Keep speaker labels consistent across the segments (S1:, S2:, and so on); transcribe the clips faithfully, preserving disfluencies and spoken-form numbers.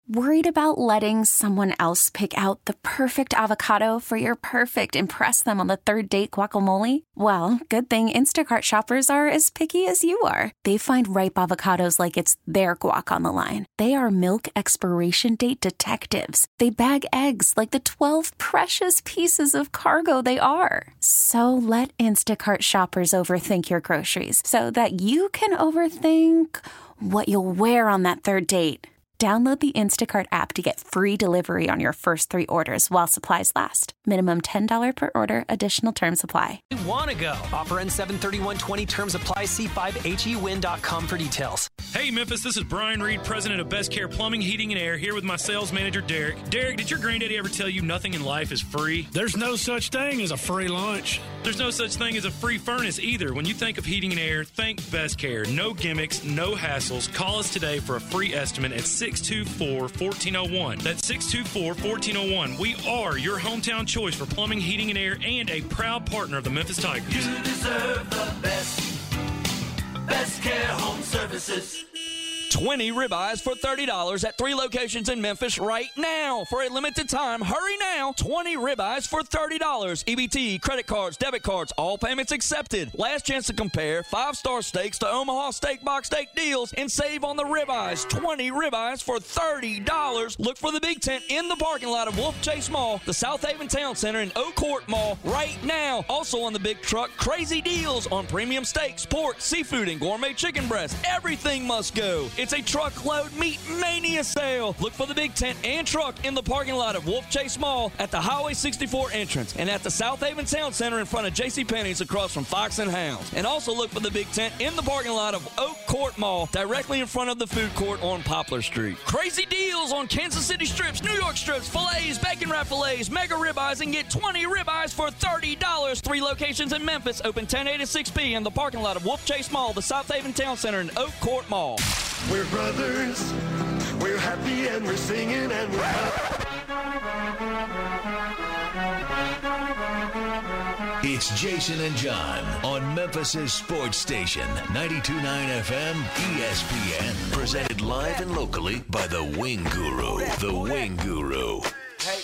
S1: Worried about letting someone else pick out the perfect avocado for your perfect impress them on the third date guacamole? Well, good thing Instacart shoppers are as picky as you are. They find ripe avocados like it's their guac on the line. They are milk expiration date detectives. They bag eggs like the twelve precious pieces of cargo they are. So let Instacart shoppers overthink your groceries so that you can overthink what you'll wear on that third date. Download the Instacart app to get free delivery on your first three orders while supplies last. Minimum ten dollars per order. Additional terms apply.
S2: We want to go. Offer ends seven thirty-one twenty. Terms apply. See five H E win dot com for details.
S3: Hey, Memphis, this is Brian Reed, president of Best Care Plumbing, Heating, and Air, here with my sales manager, Derek. Derek, did your granddaddy ever tell you nothing in life is free?
S4: There's no such thing as a free lunch.
S3: There's no such thing as a free furnace either. When you think of heating and air, think Best Care. No gimmicks, no hassles. Call us today for a free estimate at six two four, one four zero one. That's six two four, one four zero one. We are your hometown choice for plumbing, heating, and air, and a proud partner of the Memphis Tigers.
S5: You deserve the best. Best Care Home Services.
S6: twenty ribeyes for thirty dollars at three locations in Memphis right now. For a limited time, hurry now. twenty ribeyes for thirty dollars. E B T, credit cards, debit cards, all payments accepted. Last chance to compare five-star steaks to Omaha Steak Box Steak deals and save on the ribeyes. twenty ribeyes for thirty dollars. Look for the big tent in the parking lot of Wolf Chase Mall, the South Haven Town Center, and Oak Court Mall right now. Also on the big truck, crazy deals on premium steaks, pork, seafood, and gourmet chicken breast. Everything must go. It's a truckload meat mania sale. Look for the big tent and truck in the parking lot of Wolf Chase Mall at the Highway sixty-four entrance and at the South Haven Town Center in front of JCPenney's across from Fox and Hounds. And also look for the big tent in the parking lot of Oak Court Mall directly in front of the food court on Poplar Street. Crazy deals on Kansas City strips, New York strips, fillets, bacon wrap fillets, mega ribeyes, and get twenty ribeyes for thirty dollars. Three locations in Memphis, open ten a to six p in the parking lot of Wolf Chase Mall, the South Haven Town Center, and Oak Court Mall.
S5: We're brothers, we're happy and we're singing and we're happy.
S7: It's Jason and John on Memphis' sports station, ninety-two point nine F M E S P N. Presented live and locally by the Wing Guru. The Wing Guru.
S8: Hey.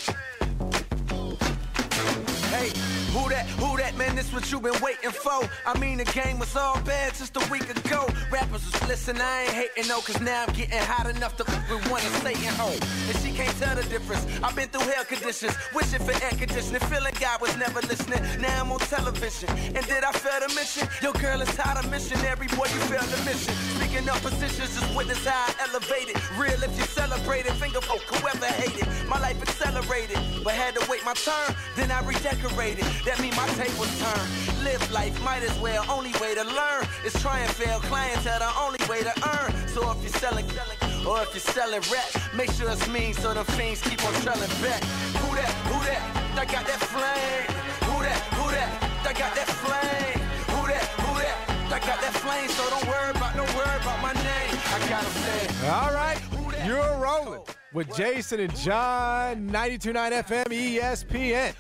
S8: Hey, who that, who that, man, this what you been waiting for. I mean, the game was all bad just a week ago. Rappers was listening, I ain't hating no, cause now I'm getting hot enough to fuck with one and Satan home. And she can't tell the difference. I've been through hell conditions, wishing for air conditioning, feeling God was never listening. Now I'm on television, and did I fail to mention? Your girl is tired of missionary, boy, you failed the mission. Speaking of positions, just witness how I elevated. Real if you celebrate it, finger folk, whoever hated. My life accelerated, but had to wait my turn, then I redecorated. That mean my tables turn. Live life, might as well. Only way to learn is try and fail. Clientele, the only way to earn. So if you're selling, or if you're selling rap, make sure it's mean so the fiends keep on trailing back. Who that? Who that? I got that flame. Who that? Who that? I got that flame. Who that? Who that? I got that flame. So don't worry about, don't worry about my name. I got a flame.
S9: All right, you're rolling with Jason and John, ninety-two point nine F M E S P N.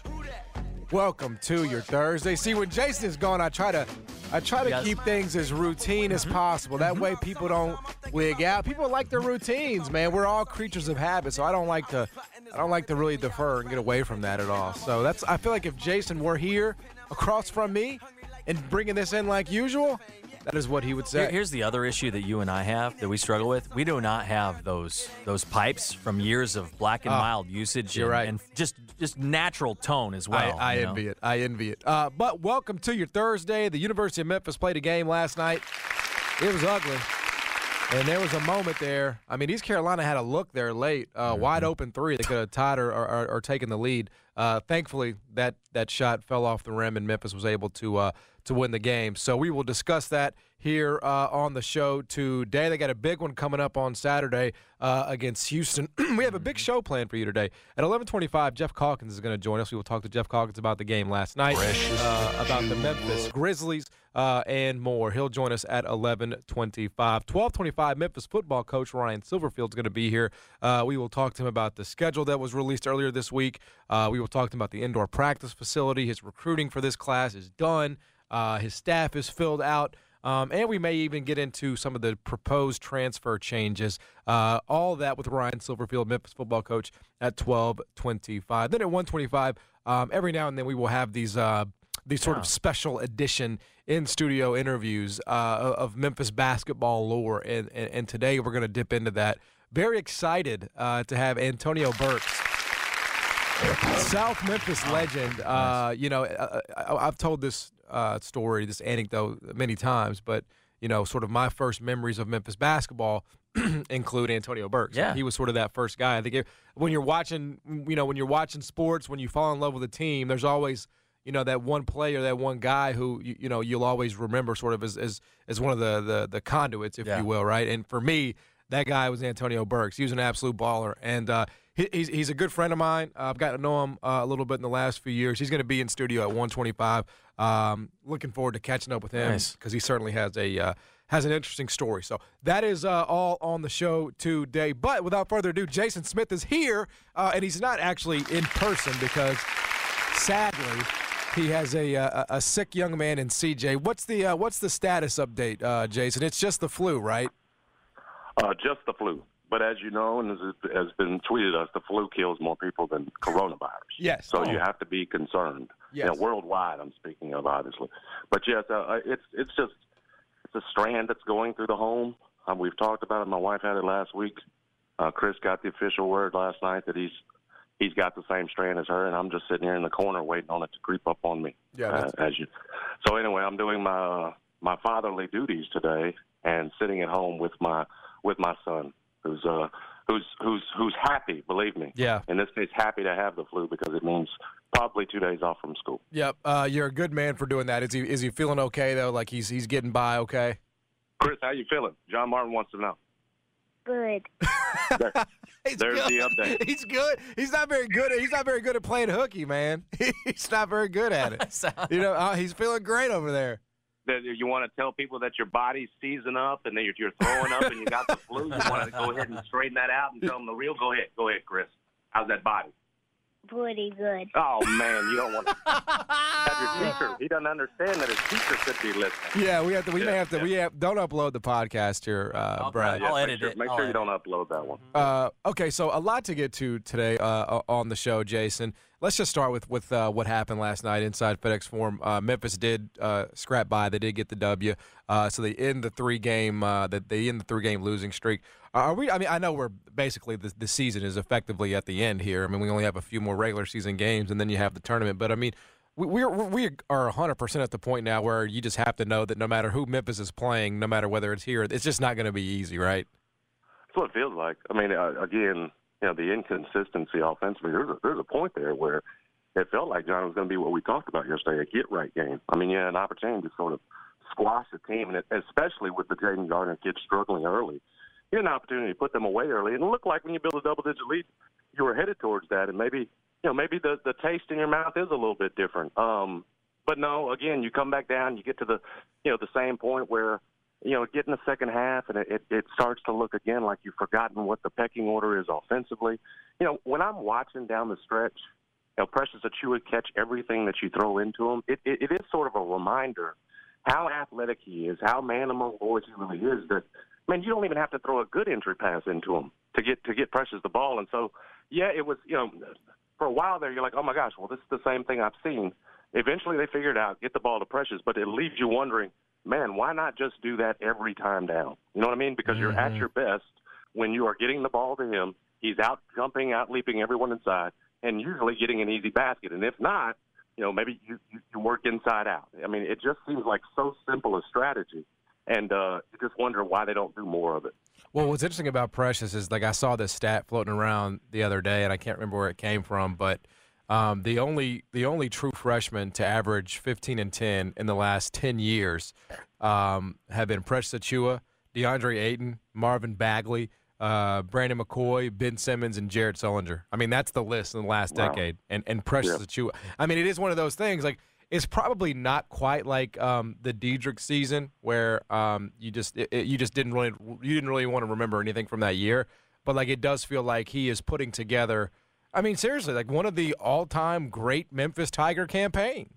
S9: Welcome to your Thursday. See, when Jason is gone, I try to I try to yes. keep things as routine as possible. That way people don't wig out. People like their routines, man. We're all creatures of habit, so I don't like to I don't like to really defer and get away from that at all. So that's I feel like if Jason were here across from me and bringing this in like usual, that is what he would say.
S10: Here's the other issue that you and I have that we struggle with. We do not have those those pipes from years of black and oh, mild usage
S9: you're
S10: and,
S9: right.
S10: and just just natural tone as well.
S9: I, I envy know? it. I envy it. Uh, but welcome to your Thursday. The University of Memphis played a game last night. It was ugly. And there was a moment there. I mean, East Carolina had a look there late, uh, mm-hmm. wide open three. They could have tied or, or, or taken the lead. Uh, thankfully, that that shot fell off the rim, and Memphis was able to uh, to win the game. So we will discuss that here uh, on the show today. They got a big one coming up on Saturday uh, against Houston. We have a big show planned for you today. At eleven twenty-five, Jeff Calkins is going to join us. We will talk to Jeff Calkins about the game last night, uh, about the Memphis Grizzlies, uh, and more. He'll join us at eleven twenty-five. twelve twenty-five, Memphis football coach Ryan Silverfield is going to be here. Uh, we will talk to him about the schedule that was released earlier this week. Uh, we will talk to him about the indoor practice facility. His recruiting for this class is done. Uh, his staff is filled out. Um, and we may even get into some of the proposed transfer changes. Uh, all that with Ryan Silverfield, Memphis football coach, at twelve twenty-five. Then at one twenty-five, um, every now and then we will have these uh, these sort yeah. of special edition in-studio interviews uh, of Memphis basketball lore. And, and, and today we're going to dip into that. Very excited uh, to have Antonio Burks, South Memphis legend. Uh, you know, I, I, I've told this uh, story, this anecdote many times, but, you know, sort of my first memories of Memphis basketball include Antonio Burks.
S10: Yeah.
S9: He was sort of that first guy. I think it, when you're watching, you know, when you're watching sports, when you fall in love with a team, there's always, you know, that one player, that one guy who, you, you know, you'll always remember sort of as as, as one of the, the, the conduits, if
S10: yeah.
S9: you will, right? And for me, that guy was Antonio Burks. He was an absolute baller. And uh, he, he's, he's a good friend of mine. Uh, I've gotten to know him uh, a little bit in the last few years. He's going to be in studio at one twenty-five. Um, looking forward to catching up with him because
S10: nice.
S9: he certainly has a uh, has an interesting story. So that is uh, all on the show today. But without further ado, Jason Smith is here, uh, and he's not actually in person because, sadly, he has a, a a sick young man in C J. What's the uh, what's the status update, uh, Jason? It's just the flu, right?
S11: Uh, just the flu. But as you know, and as it has been tweeted us, the flu kills more people than coronavirus.
S9: Yes.
S11: So
S9: oh.
S11: you have to be concerned.
S9: Yes.
S11: You know, worldwide, I'm speaking of, obviously. But yes, uh, it's it's just it's a strand that's going through the home. Um, we've talked about it. My wife had it last week. Uh, Chris got the official word last night that he's he's got the same strand as her, and I'm just sitting here in the corner waiting on it to creep up on me.
S9: Yeah.
S11: Uh, as you. So anyway, I'm doing my uh, my fatherly duties today and sitting at home with my with my son, who's uh who's who's who's happy, believe me.
S9: Yeah.
S11: In this case, happy to have the flu because it means probably two days off from school.
S9: Yep. Uh, you're a good man for doing that. Is he is he feeling okay though? Like he's he's getting by okay?
S11: Chris, how you feeling? John Martin wants to know.
S12: Good.
S11: There,
S9: He's
S11: there's
S9: good.
S11: the update.
S9: He's good. He's not very good. At, he's not very good at playing hooky, man. He's not very good at it. You know, uh, he's feeling great over there.
S11: That you want to tell people that your body's seizing up and that you're, you're throwing up and you got the flu. You want to go ahead and straighten that out and tell them the real. Go ahead, go ahead, Chris. How's that body?
S12: Pretty good.
S11: Oh man, you don't want to have your teacher. He doesn't understand that his teacher could be listening.
S9: Yeah, we have to. We
S11: yeah,
S9: may have to.
S11: Yeah.
S9: We have. Don't upload the podcast here, uh, Brad.
S11: Yeah,
S10: I'll
S11: make
S10: edit
S11: sure,
S10: it.
S11: Make
S10: I'll
S11: sure you
S10: edit
S11: don't upload that one.
S9: Uh, okay, so a lot to get to today uh, on the show, Jason. Let's just start with with uh, what happened last night inside FedEx Forum. Uh, Memphis did uh, scrap by; they did get the W, uh, so they end the three game uh, that they end the three game losing streak. Are we? I mean, I know we're basically the the season is effectively at the end here. I mean, we only have a few more regular season games, and then you have the tournament. But I mean, we we're, we are one hundred percent at the point now where you just have to know that no matter who Memphis is playing, no matter whether it's here, it's just not going to be easy, right?
S11: That's what it feels like. I mean, uh, again, you know, the inconsistency offensively. There's a, there's a point there where it felt like, John, it was going to be what we talked about yesterday, a get-right game. I mean, you had an opportunity to sort of squash the team, and it, especially with the Jaden Gardner kids struggling early. You had an opportunity to put them away early, and it looked like when you build a double-digit lead, you were headed towards that, and maybe, you know, maybe the, the taste in your mouth is a little bit different. Um, but no, again, you come back down, you get to the, you know, the same point where, you know, get in the second half, and it, it, it starts to look again like you've forgotten what the pecking order is offensively. You know, when I'm watching down the stretch, you know, Precious Achiuwa catch everything that you throw into him, it, it, it is sort of a reminder how athletic he is, how man among boys he really is, that, man, you don't even have to throw a good entry pass into him to get to get Precious the ball. And so, yeah, it was, you know, for a while there, you're like, oh, my gosh, well, this is the same thing I've seen. Eventually they figured out, get the ball to Precious, but it leaves you wondering, man, why not just do that every time down? You know what I mean? Because you're
S9: Mm-hmm.
S11: at your best when you are getting the ball to him. He's out jumping, out leaping everyone inside, and usually getting an easy basket. And if not, you know, maybe you, you, you work inside out. I mean, it just seems like so simple a strategy, and uh, you just wonder why they don't do more of it.
S9: Well, what's interesting about Precious is, like, I saw this stat floating around the other day, and I can't remember where it came from, but um, the only the only true freshman to average fifteen and ten in the last ten years um, have been Precious Achiuwa, DeAndre Ayton, Marvin Bagley, uh, Brandon McCoy, Ben Simmons, and Jared Sullinger. I mean, that's the list in the last
S11: Wow.
S9: decade. And and Precious
S11: Yeah.
S9: Achiuwa. I mean, it is one of those things, like, it's probably not quite like um, the Diedrich season where um, you just it, it- you just didn't really you didn't really want to remember anything from that year, but like it does feel like he is putting together. I mean, seriously, like one of the all-time great Memphis Tiger campaigns.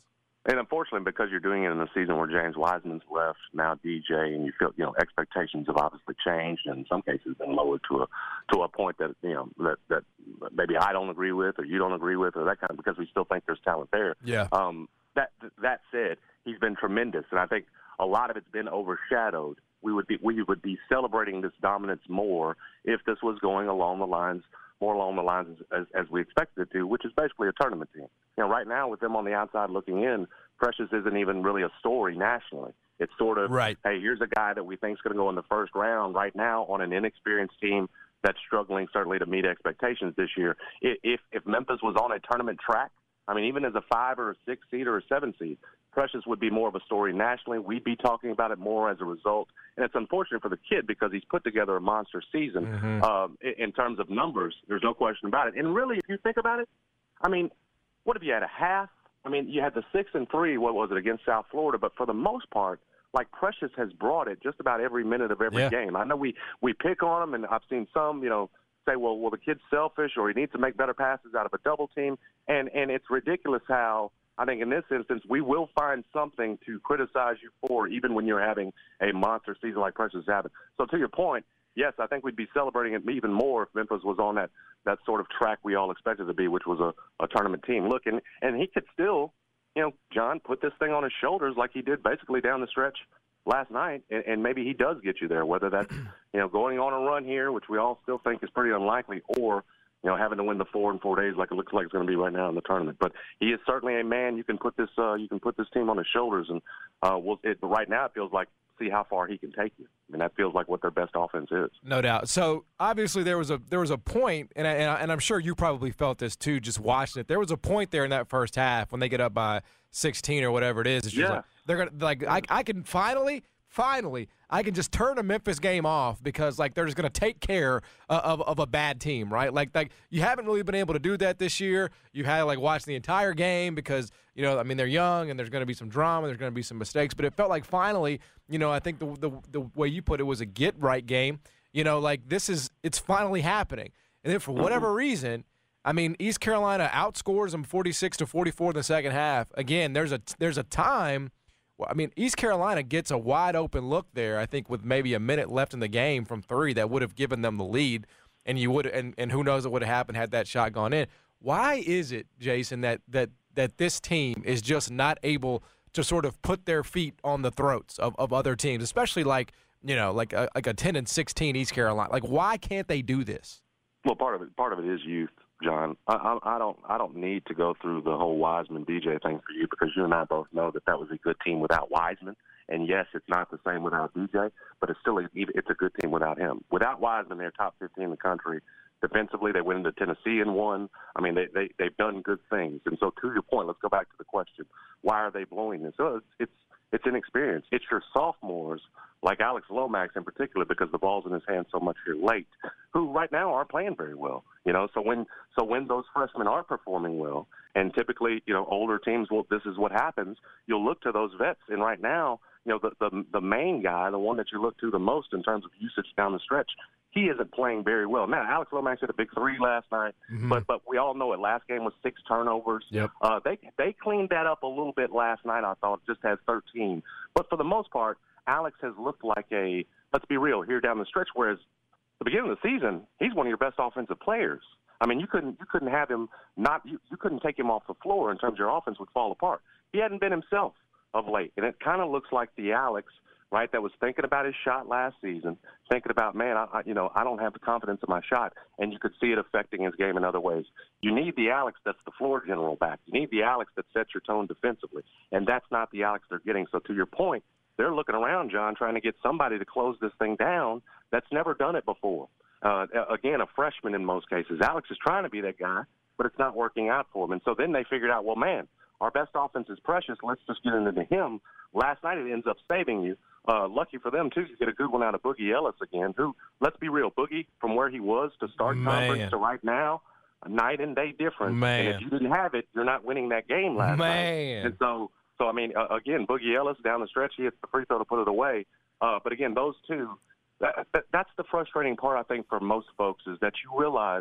S11: And unfortunately, because you're doing it in a season where James Wiseman's left, now D J, and you feel, you know, expectations have obviously changed, and in some cases been lowered to a to a point that, you know, that, that maybe I don't agree with or you don't agree with or that kind of, because we still think there's talent there.
S9: Yeah.
S11: Um, that that said, he's been tremendous, and I think a lot of it's been overshadowed. We would be we would be celebrating this dominance more if this was going along the lines more along the lines as, as, as we expected it to, which is basically a tournament team. You know, right now with them on the outside looking in, Precious isn't even really a story nationally. It's sort of,
S9: right.
S11: hey, here's a guy that we think is going to go in the first round right now on an inexperienced team that's struggling certainly to meet expectations this year. If if Memphis was on a tournament track, I mean, even as a five or a six seed or a seven seed, Precious would be more of a story nationally. We'd be talking about it more as a result. And it's unfortunate for the kid because he's put together a monster season
S9: mm-hmm.
S11: um, in, in terms of numbers. There's no question about it. And really, if you think about it, I mean, what have you had, a half? I mean, you had the six and three, what was it, against South Florida. But for the most part, like Precious has brought it just about every minute of every
S9: yeah.
S11: game. I know we, we pick on him, and I've seen some, you know, say, well, well, the kid's selfish or he needs to make better passes out of a double team. And, and it's ridiculous how I think in this instance we will find something to criticize you for even when you're having a monster season like Precious is having. So to your point, yes, I think we'd be celebrating it even more if Memphis was on that, that sort of track we all expected to be, which was a, a tournament team. Look, and, and he could still, you know, John, put this thing on his shoulders like he did basically down the stretch last night, and, and maybe he does get you there, whether that's, you know, going on a run here, which we all still think is pretty unlikely, or, you know, having to win the four in four days like it looks like it's going to be right now in the tournament. But he is certainly a man you can put this uh, you can put this team on his shoulders, and uh, we'll, it, but right now it feels like see how far he can take you. I mean, that feels like what their best offense is.
S9: No doubt. So obviously there was a there was a point, and I, and, I, and I'm sure you probably felt this too, just watching it. There was a point there in that first half when they get up by sixteen or whatever it is. It's just
S11: yeah.
S9: like, they're gonna like I, I can finally. Finally, I can just turn a Memphis game off because, like, they're just going to take care of, of, of a bad team, right? Like, like you haven't really been able to do that this year. You had to, like, watch the entire game because, you know, I mean, they're young and there's going to be some drama. There's going to be some mistakes. But it felt like finally, you know, I think the, the the way you put it was a get-right game. You know, like, this is – it's finally happening. And then for whatever reason – I mean, East Carolina outscores them forty-six to forty-four in the second half. Again, there's a there's a time – Well, I mean, East Carolina gets a wide-open look there, I think, with maybe a minute left in the game from three that would have given them the lead, and you would, and, and who knows what would have happened had that shot gone in. Why is it, Jason, that that that this team is just not able to sort of put their feet on the throats of, of other teams, especially like, you know, like a, like a ten and sixteen East Carolina? Like, why can't they do this?
S11: Well, part of it, part of it is youth, John. I, I, I don't, I don't need to go through the whole Wiseman D J thing for you because you and I both know that that was a good team without Wiseman. And yes, it's not the same without D J, but it's still a, it's a good team without him. Without Wiseman, they're top fifteen in the country. Defensively, they went into Tennessee and won. I mean, they, they they've done good things. And so, to your point, let's go back to the question: why are they blowing this? So it's it's, it's inexperience. It's your sophomores, like Alex Lomax in particular, because the ball's in his hand so much here late, who right now aren't playing very well. You know, so when so when those freshmen are performing well, and typically, you know, older teams will. This is what happens. You'll look to those vets, and right now, you know, the the the main guy, the one that you look to the most in terms of usage down the stretch, he isn't playing very well. Now, Alex Lomax had a big three last night, mm-hmm. but but we all know it. Last game was six turnovers.
S9: Yep.
S11: Uh, they they cleaned that up a little bit last night. I thought just has thirteen, but for the most part, Alex has looked like a. Let's be real here down the stretch. Whereas the beginning of the season, he's one of your best offensive players. I mean, you couldn't you couldn't have him not you, you couldn't take him off the floor in terms of your offense would fall apart. He hadn't been himself of late, and it kind of looks like the Alex, right, that was thinking about his shot last season, thinking about, man, I, I, you know, I don't have the confidence in my shot, and you could see it affecting his game in other ways. You need the Alex that's the floor general back. You need the Alex that sets your tone defensively, and that's not the Alex they're getting. So to your point, they're looking around, John, trying to get somebody to close this thing down that's never done it before. Uh, again, a freshman in most cases. Alex is trying to be that guy, but it's not working out for him. And so then they figured out, well, man, our best offense is Precious. Let's just get into him. Last night it ends up saving you. Uh, lucky for them, too, you get a good one out of Boogie Ellis again, who, let's be real, Boogie, from where he was to start
S9: Man.
S11: conference to right now, a night and day difference.
S9: Man.
S11: And if you didn't have it, you're not winning that game last
S9: Man.
S11: night. And so, so I mean, uh, again, Boogie Ellis down the stretch, he hits the free throw to put it away. Uh, but, again, those two, that, that, that's the frustrating part, I think, for most folks is that you realize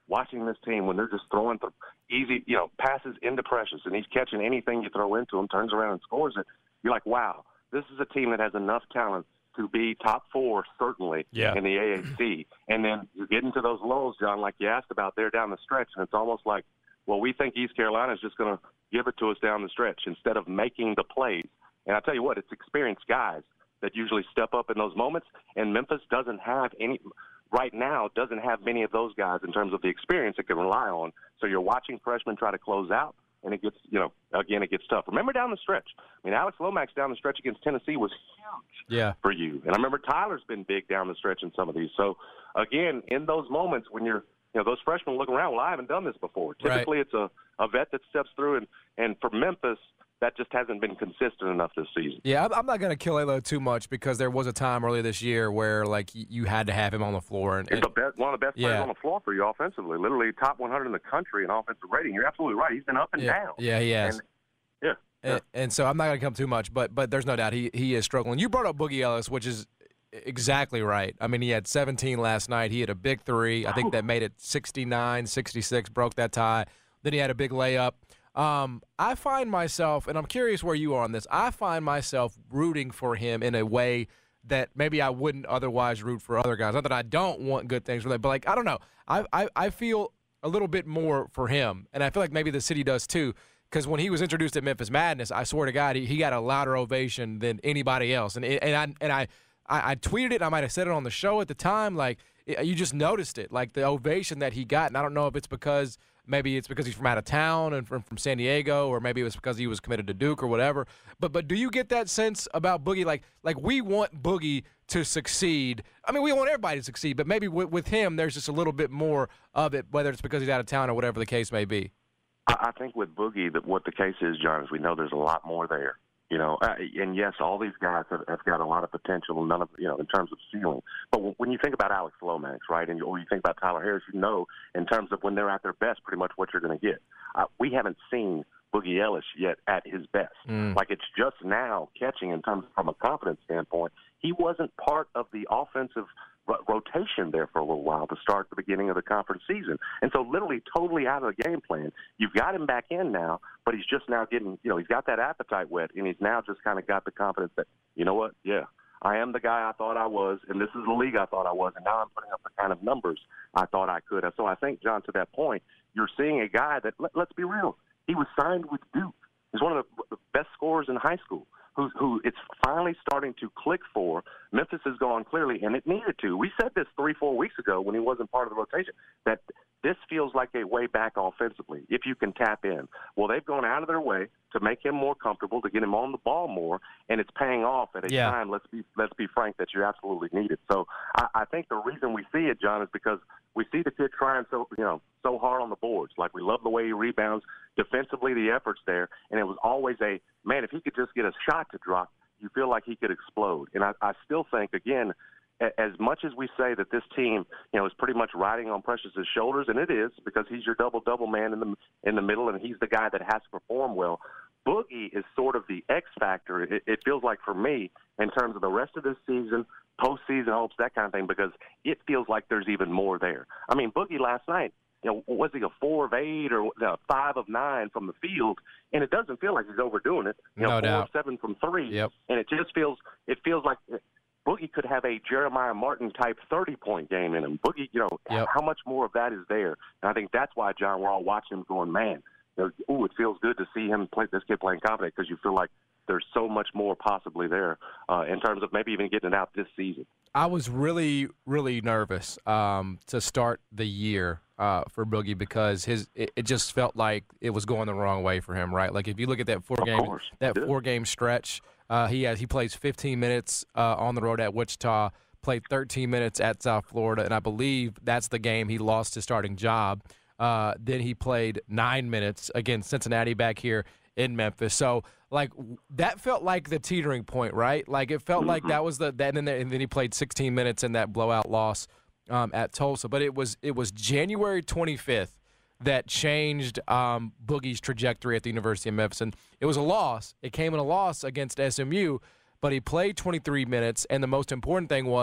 S11: watching this team when they're just throwing th- easy, you know, passes into Precious, and he's catching anything you throw into him, turns around and scores it. You're like, wow, this is a team that has enough talent to be top four, certainly,
S9: yeah.
S11: in the A A C. And then you get into those lows, John, like you asked about there down the stretch, and it's almost like, well, we think East Carolina is just going to give it to us down the stretch instead of making the plays. And I tell you what, it's experienced guys that usually step up in those moments, and Memphis doesn't have any – right now doesn't have many of those guys in terms of the experience it can rely on. So you're watching freshmen try to close out, and it gets, you know, again, it gets tough. Remember down the stretch. I mean, Alex Lomax down the stretch against Tennessee was huge
S9: yeah.
S11: for you. And I remember Tyler's been big down the stretch in some of these. So, again, in those moments when you're, you know, those freshmen look around, well, I haven't done this before. Typically
S9: right.
S11: it's a, a vet that steps through, and, and for Memphis, that just hasn't been consistent enough this season.
S9: Yeah, I'm not going to kill Alo too much because there was a time earlier this year where, like, you had to have him on the floor. And,
S11: He's
S9: and,
S11: the best, one of the best
S9: yeah.
S11: players on the floor for you offensively. Literally top one hundred in the country in offensive rating. You're absolutely right. He's been up and
S9: yeah.
S11: down.
S9: Yeah, he has.
S11: And, yeah.
S9: And,
S11: yeah.
S9: and so I'm not going to come too much, but but there's no doubt he, he is struggling. You brought up Boogie Ellis, which is exactly right. I mean, he had seventeen last night. He had a big three. I think that made it sixty-nine, sixty-six, broke that tie. Then he had a big layup. Um, I find myself, and I'm curious where you are on this, I find myself rooting for him in a way that maybe I wouldn't otherwise root for other guys. Not that I don't want good things for them, but, like, I don't know. I, I, I feel a little bit more for him, and I feel like maybe the city does too, because when he was introduced at Memphis Madness, I swear to God, he, he got a louder ovation than anybody else. And, and, I, and I, I, I tweeted it, I might have said it on the show at the time, like, it, you just noticed it, like the ovation that he got, and I don't know if it's because – maybe it's because he's from out of town and from, from San Diego, or maybe it was because he was committed to Duke or whatever. But but do you get that sense about Boogie? Like like we want Boogie to succeed. I mean, we want everybody to succeed, but maybe with, with him, there's just a little bit more of it, whether it's because he's out of town or whatever the case may be.
S11: I think with Boogie, that what the case is, John, is we know there's a lot more there. You know, uh, and yes, all these guys have, have got a lot of potential, none of you know, in terms of ceiling. But w- when you think about Alex Lomax, right, and you, or you think about Tyler Harris, you know, in terms of when they're at their best, pretty much what you're going to get. Uh, we haven't seen Boogie Ellis yet at his best.
S9: Mm.
S11: Like it's just now catching in terms from a confidence standpoint. He wasn't part of the offensive ro- rotation there for a little while to start the beginning of the conference season. And so literally totally out of the game plan. You've got him back in now, but he's just now getting, you know, he's got that appetite wet, and he's now just kind of got the confidence that, you know what, yeah, I am the guy I thought I was, and this is the league I thought I was, and now I'm putting up the kind of numbers I thought I could. So I think, John, to that point, you're seeing a guy that, let, let's be real, he was signed with Duke. He's one of the best scorers in high school. Who, who it's finally starting to click for. Memphis has gone clearly, and it needed to. We said this three, four weeks ago when he wasn't part of the rotation, that this feels like a way back offensively if you can tap in. Well, they've gone out of their way to make him more comfortable, to get him on the ball more, and it's paying off at a
S9: yeah.
S11: time, let's be let's be frank, that you absolutely need it. So I, I think the reason we see it, John, is because we see the kid trying so you know so hard on the boards. Like, we love the way he rebounds. Defensively, the effort's there, and it was always a, man, if he could just get a shot to drop, you feel like he could explode. And I, I still think, again, as much as we say that this team, you know, is pretty much riding on Precious's shoulders, and it is because he's your double-double man in the in the middle, and he's the guy that has to perform well. Boogie is sort of the X factor, it, it feels like for me, in terms of the rest of this season, postseason hopes, that kind of thing, because it feels like there's even more there. I mean, Boogie last night, you know, was he a four of eight or uh, five of nine from the field? And it doesn't feel like he's overdoing it. You know,
S9: no
S11: four
S9: doubt.
S11: of seven from three.
S9: Yep.
S11: And it just feels it feels like Boogie could have a Jeremiah Martin type thirty point game in him. Boogie, you know,
S9: yep.
S11: how much more of that is there? And I think that's why, John, we're all watching him going, man, you know, ooh, it feels good to see him play this kid playing confident, because you feel like there's so much more possibly there uh, in terms of maybe even getting it out this season.
S9: I was really, really nervous um, to start the year uh, for Boogie because his it, it just felt like it was going the wrong way for him, right? Like if you look at that four game that four game stretch, uh, he has he plays fifteen minutes uh, on the road at Wichita, played thirteen minutes at South Florida, and I believe that's the game he lost his starting job. Uh, then he played nine minutes against Cincinnati back here in Memphis. So, like, that felt like the teetering point, right? Like, it felt mm-hmm. like that was the that, and then, and then he played sixteen minutes in that blowout loss um, at Tulsa. But it was it was January twenty-fifth that changed um, Boogie's trajectory at the University of Memphis. And it was a loss. It came in a loss against S M U, but he played twenty-three minutes, and the most important thing was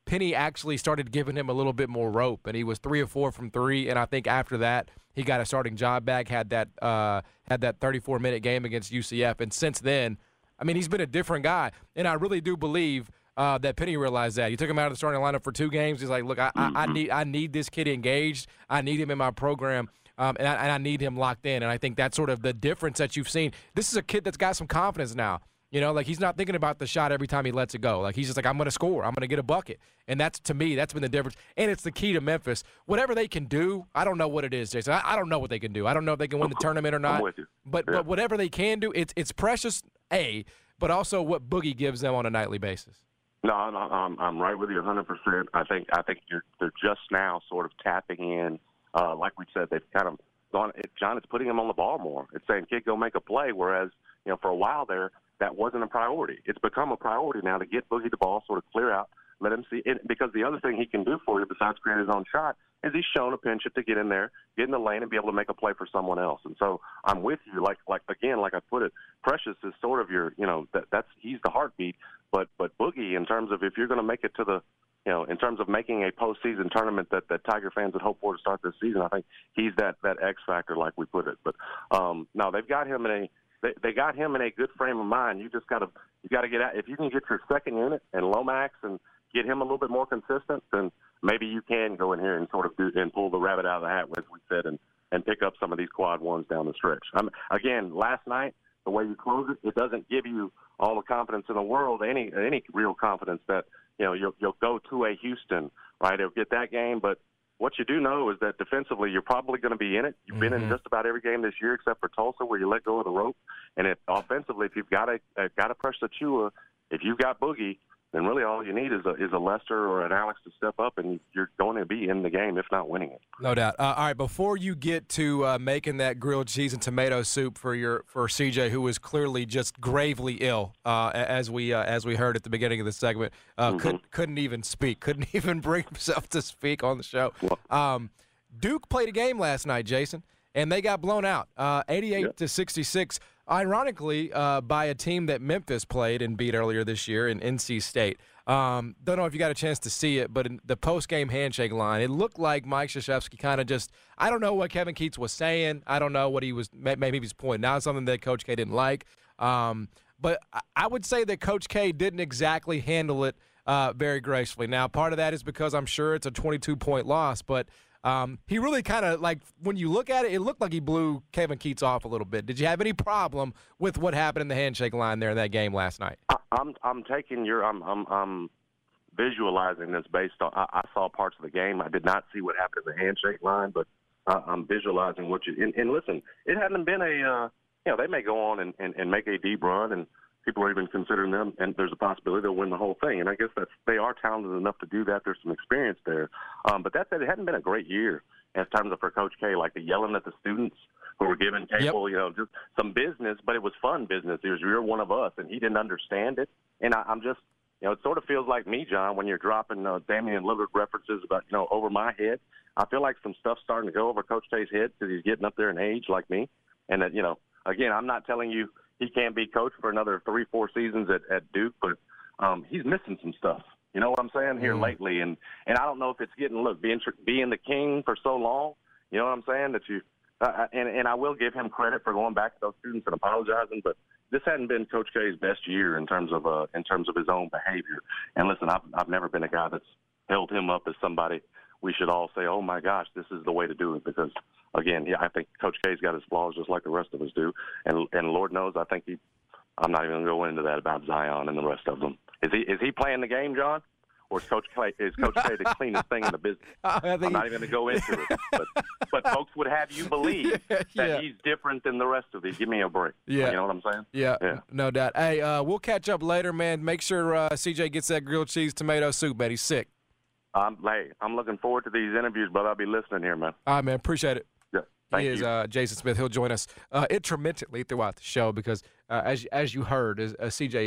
S9: Penny actually started giving him a little bit more rope, and he was three or four from three. And I think after that, he got a starting job back, had that uh, had that thirty-four minute game against U C F. And since then, I mean, he's been a different guy. And I really do believe uh, that Penny realized that. He took him out of the starting lineup for two games. He's like, look, I, I, I need I need this kid engaged. I need him in my program. Um, and, I, and I need him locked in. And I think that's sort of the difference that you've seen. This is a kid that's got some confidence now. You know, like he's not thinking about the shot every time he lets it go. Like he's just like, I'm going to score. I'm going to get a bucket. And that's, to me, that's been the difference. And it's the key to Memphis. Whatever they can do, I don't know what it is, Jason. I, I don't know what they can do. I don't know if they can win the tournament or not.
S11: I'm with you.
S9: But
S11: Yeah.
S9: but whatever they can do, it's it's precious, A, but also what Boogie gives them on a nightly basis.
S11: No, I'm, I'm, I'm right with you one hundred percent. I think I think you're, they're just now sort of tapping in. Uh, like we said, they've kind of gone – John is putting him on the ball more. It's saying, kid, go make a play, whereas, you know, for a while there, that wasn't a priority. It's become a priority now to get Boogie the ball, sort of clear out, let him see it. Because the other thing he can do for you besides create his own shot is he's shown a pinch it to get in there, get in the lane, and be able to make a play for someone else. And so I'm with you. Like, like again, like I put it, Precious is sort of your, you know, that, that's he's the heartbeat. But but Boogie, in terms of if you're going to make it to the, you know, in terms of making a postseason tournament that, that Tiger fans would hope for to start this season, I think he's that, that X factor, like we put it. But um, no, they've got him in a They, they got him in a good frame of mind. You just got to you got to get out. If you can get your second unit and Lomax and get him a little bit more consistent, then maybe you can go in here and sort of do and pull the rabbit out of the hat, as we said, and, and pick up some of these quad ones down the stretch. Um, again, last night, the way you close it, it doesn't give you all the confidence in the world, any any real confidence that you know you'll you'll go to a Houston, right? You'll get that game, but what you do know is that defensively, you're probably going to be in it. You've been
S9: Mm-hmm.
S11: in just about every game this year except for Tulsa, where you let go of the rope. And if offensively, if you've got a uh, got a pressure Chua, if you've got Boogie, then really all you need is a is a Lester or an Alex to step up, and you're going to be in the game, if not winning it.
S9: No doubt. Uh, all right, before you get to uh, making that grilled cheese and tomato soup for your for C J, who was clearly just gravely ill, uh, as we uh, as we heard at the beginning of the segment, uh,
S11: Mm-hmm.
S9: couldn't couldn't even speak, couldn't even bring himself to speak on the show. Um, Duke played a game last night, Jason, and they got blown out, uh, eighty-eight to sixty-six. Ironically, uh, by a team that Memphis played and beat earlier this year in N C State. Um, don't know if you got a chance to see it, but in the post-game handshake line, it looked like Mike Krzyzewski kind of just – I don't know what Kevin Keatts was saying. I don't know what he was – maybe he was pointing out something that Coach K didn't like. Um, but I would say that Coach K didn't exactly handle it uh, very gracefully. Now, part of that is because I'm sure it's a twenty-two point loss, but – Um, he really kind of, like, when you look at it, it looked like he blew Kevin Keatts off a little bit. Did you have any problem with what happened in the handshake line there in that game last night?
S11: I, I'm I'm taking your I'm I'm, I'm visualizing this based on I, I saw parts of the game. I did not see what happened in the handshake line, but uh, I'm visualizing what you and, and listen. It hasn't been a uh, you know they may go on and, and, and make a deep run and. People are even considering them, and there's a possibility they'll win the whole thing. And I guess that's they are talented enough to do that. There's some experience there. Um, but that said, it hadn't been a great year in terms of for Coach K, like the yelling at the students who were giving Cable, yep. you know, just some business, but it was fun business. It was, you're one of us, and he didn't understand it. And I, I'm just, you know, it sort of feels like me, John, when you're dropping uh, Damian Lillard references about, you know, over my head. I feel like some stuff's starting to go over Coach K's head because he's getting up there in age like me. And that, you know, again, I'm not telling you he can't be coached for another three, four seasons at, at Duke, but um, he's missing some stuff. You know what I'm saying here mm. lately, and and I don't know if it's getting look being being the king for so long. You know what I'm saying that you uh, and and I will give him credit for going back to those students and apologizing, but this hadn't been Coach K's best year in terms of uh, in terms of his own behavior. And listen, I've I've never been a guy that's held him up as somebody we should all say, oh my gosh, this is the way to do it, because. Again, yeah, I think Coach K's got his flaws just like the rest of us do, and and Lord knows, I think he. I'm not even going to go into that about Zion and the rest of them. Is he is he playing the game, John, or is Coach K is Coach K the cleanest thing in the business? I'm not even going to go into it, but, but folks would have you believe that
S9: yeah.
S11: he's different than the rest of these. Give me a break.
S9: Yeah,
S11: you know what I'm saying?
S9: Yeah,
S11: yeah.
S9: no doubt. Hey, uh, we'll catch up later, man. Make sure uh, C J gets that grilled cheese tomato soup, man. He's sick.
S11: Um, hey, I'm looking forward to these interviews, but I'll be listening here, man.
S9: All right, man. Appreciate it.
S11: Yeah. Thank
S9: he is uh, Jason Smith. He'll join us uh, intermittently throughout the show because, uh, as as you heard, as, uh, C J is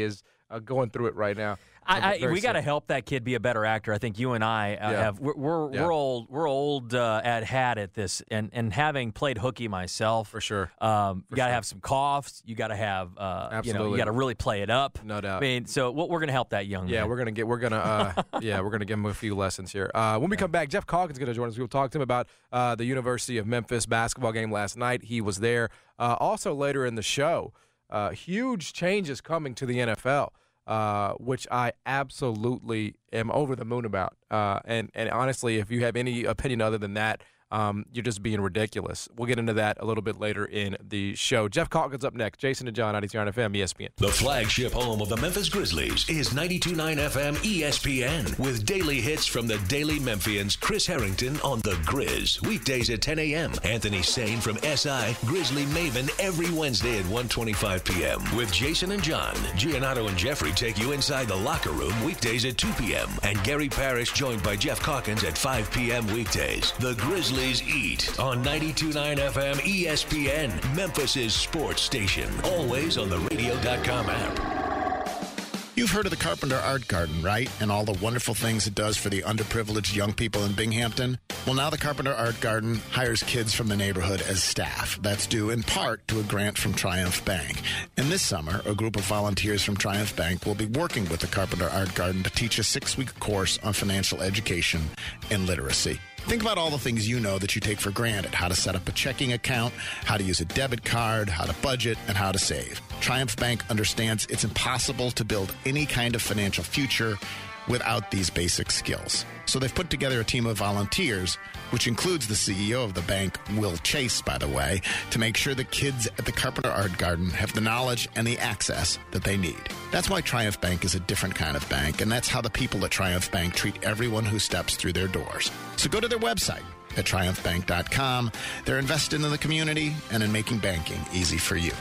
S9: uh, going through it right now.
S10: I, I, we got to help that kid be a better actor. I think you and I uh,
S9: Yeah.
S10: have. We're we're,
S9: Yeah.
S10: we're old. We're old uh, at hat at this, and and having played hooky myself,
S9: For sure.
S10: Um,
S9: For
S10: you got to
S9: sure.
S10: have some coughs. You got to have. Uh, you know,
S9: Absolutely.
S10: you got to really play it up.
S9: No doubt.
S10: I mean, so what we're going to help that young
S9: Yeah,
S10: man.
S9: we're gonna get. We're gonna. Uh, yeah, we're gonna give him a few lessons here. Uh, when we come back, Jeff Calkins is gonna join us. We'll talk to him about uh, the University of Memphis basketball game last night. He was there. Uh, also later in the show, uh, huge changes coming to the N F L. Uh, which I absolutely am over the moon about. Uh, and, and honestly, if you have any opinion other than that, um, you're just being ridiculous. We'll get into that a little bit later in the show. Jeff Calkins up next. Jason and John, ninety-two point nine F M, E S P N.
S7: The flagship home of the Memphis Grizzlies is ninety-two point nine F M E S P N with daily hits from the Daily Memphians. Chris Harrington on The Grizz. Weekdays at ten a.m. Anthony Sane from S I, Grizzly Maven every Wednesday at one twenty-five p.m. With Jason and John, Giannato and Jeffrey take you inside the locker room weekdays at two p.m. And Gary Parrish joined by Jeff Calkins at five p.m. weekdays. The Grizzlies Eat on ninety-two point nine F M E S P N, Memphis's sports station. Always on the radio dot com app.
S13: You've heard of the Carpenter Art Garden, right? And all the wonderful things it does for the underprivileged young people in Binghamton? Well, now the Carpenter Art Garden hires kids from the neighborhood as staff. That's due in part to a grant from Triumph Bank. And this summer, a group of volunteers from Triumph Bank will be working with the Carpenter Art Garden to teach a six-week course on financial education and literacy. Think about all the things you know that you take for granted. How to set up a checking account, how to use a debit card, how to budget, and how to save. Triumph Bank understands it's impossible to build any kind of financial future without these basic skills. So they've put together a team of volunteers, which includes the C E O of the bank, Will Chase, by the way, to make sure the kids at the Carpenter Art Garden have the knowledge and the access that they need. That's why Triumph Bank is a different kind of bank, and that's how the people at Triumph Bank treat everyone who steps through their doors. So go to their website at triumph bank dot com. They're invested in the community and in making banking easy for you.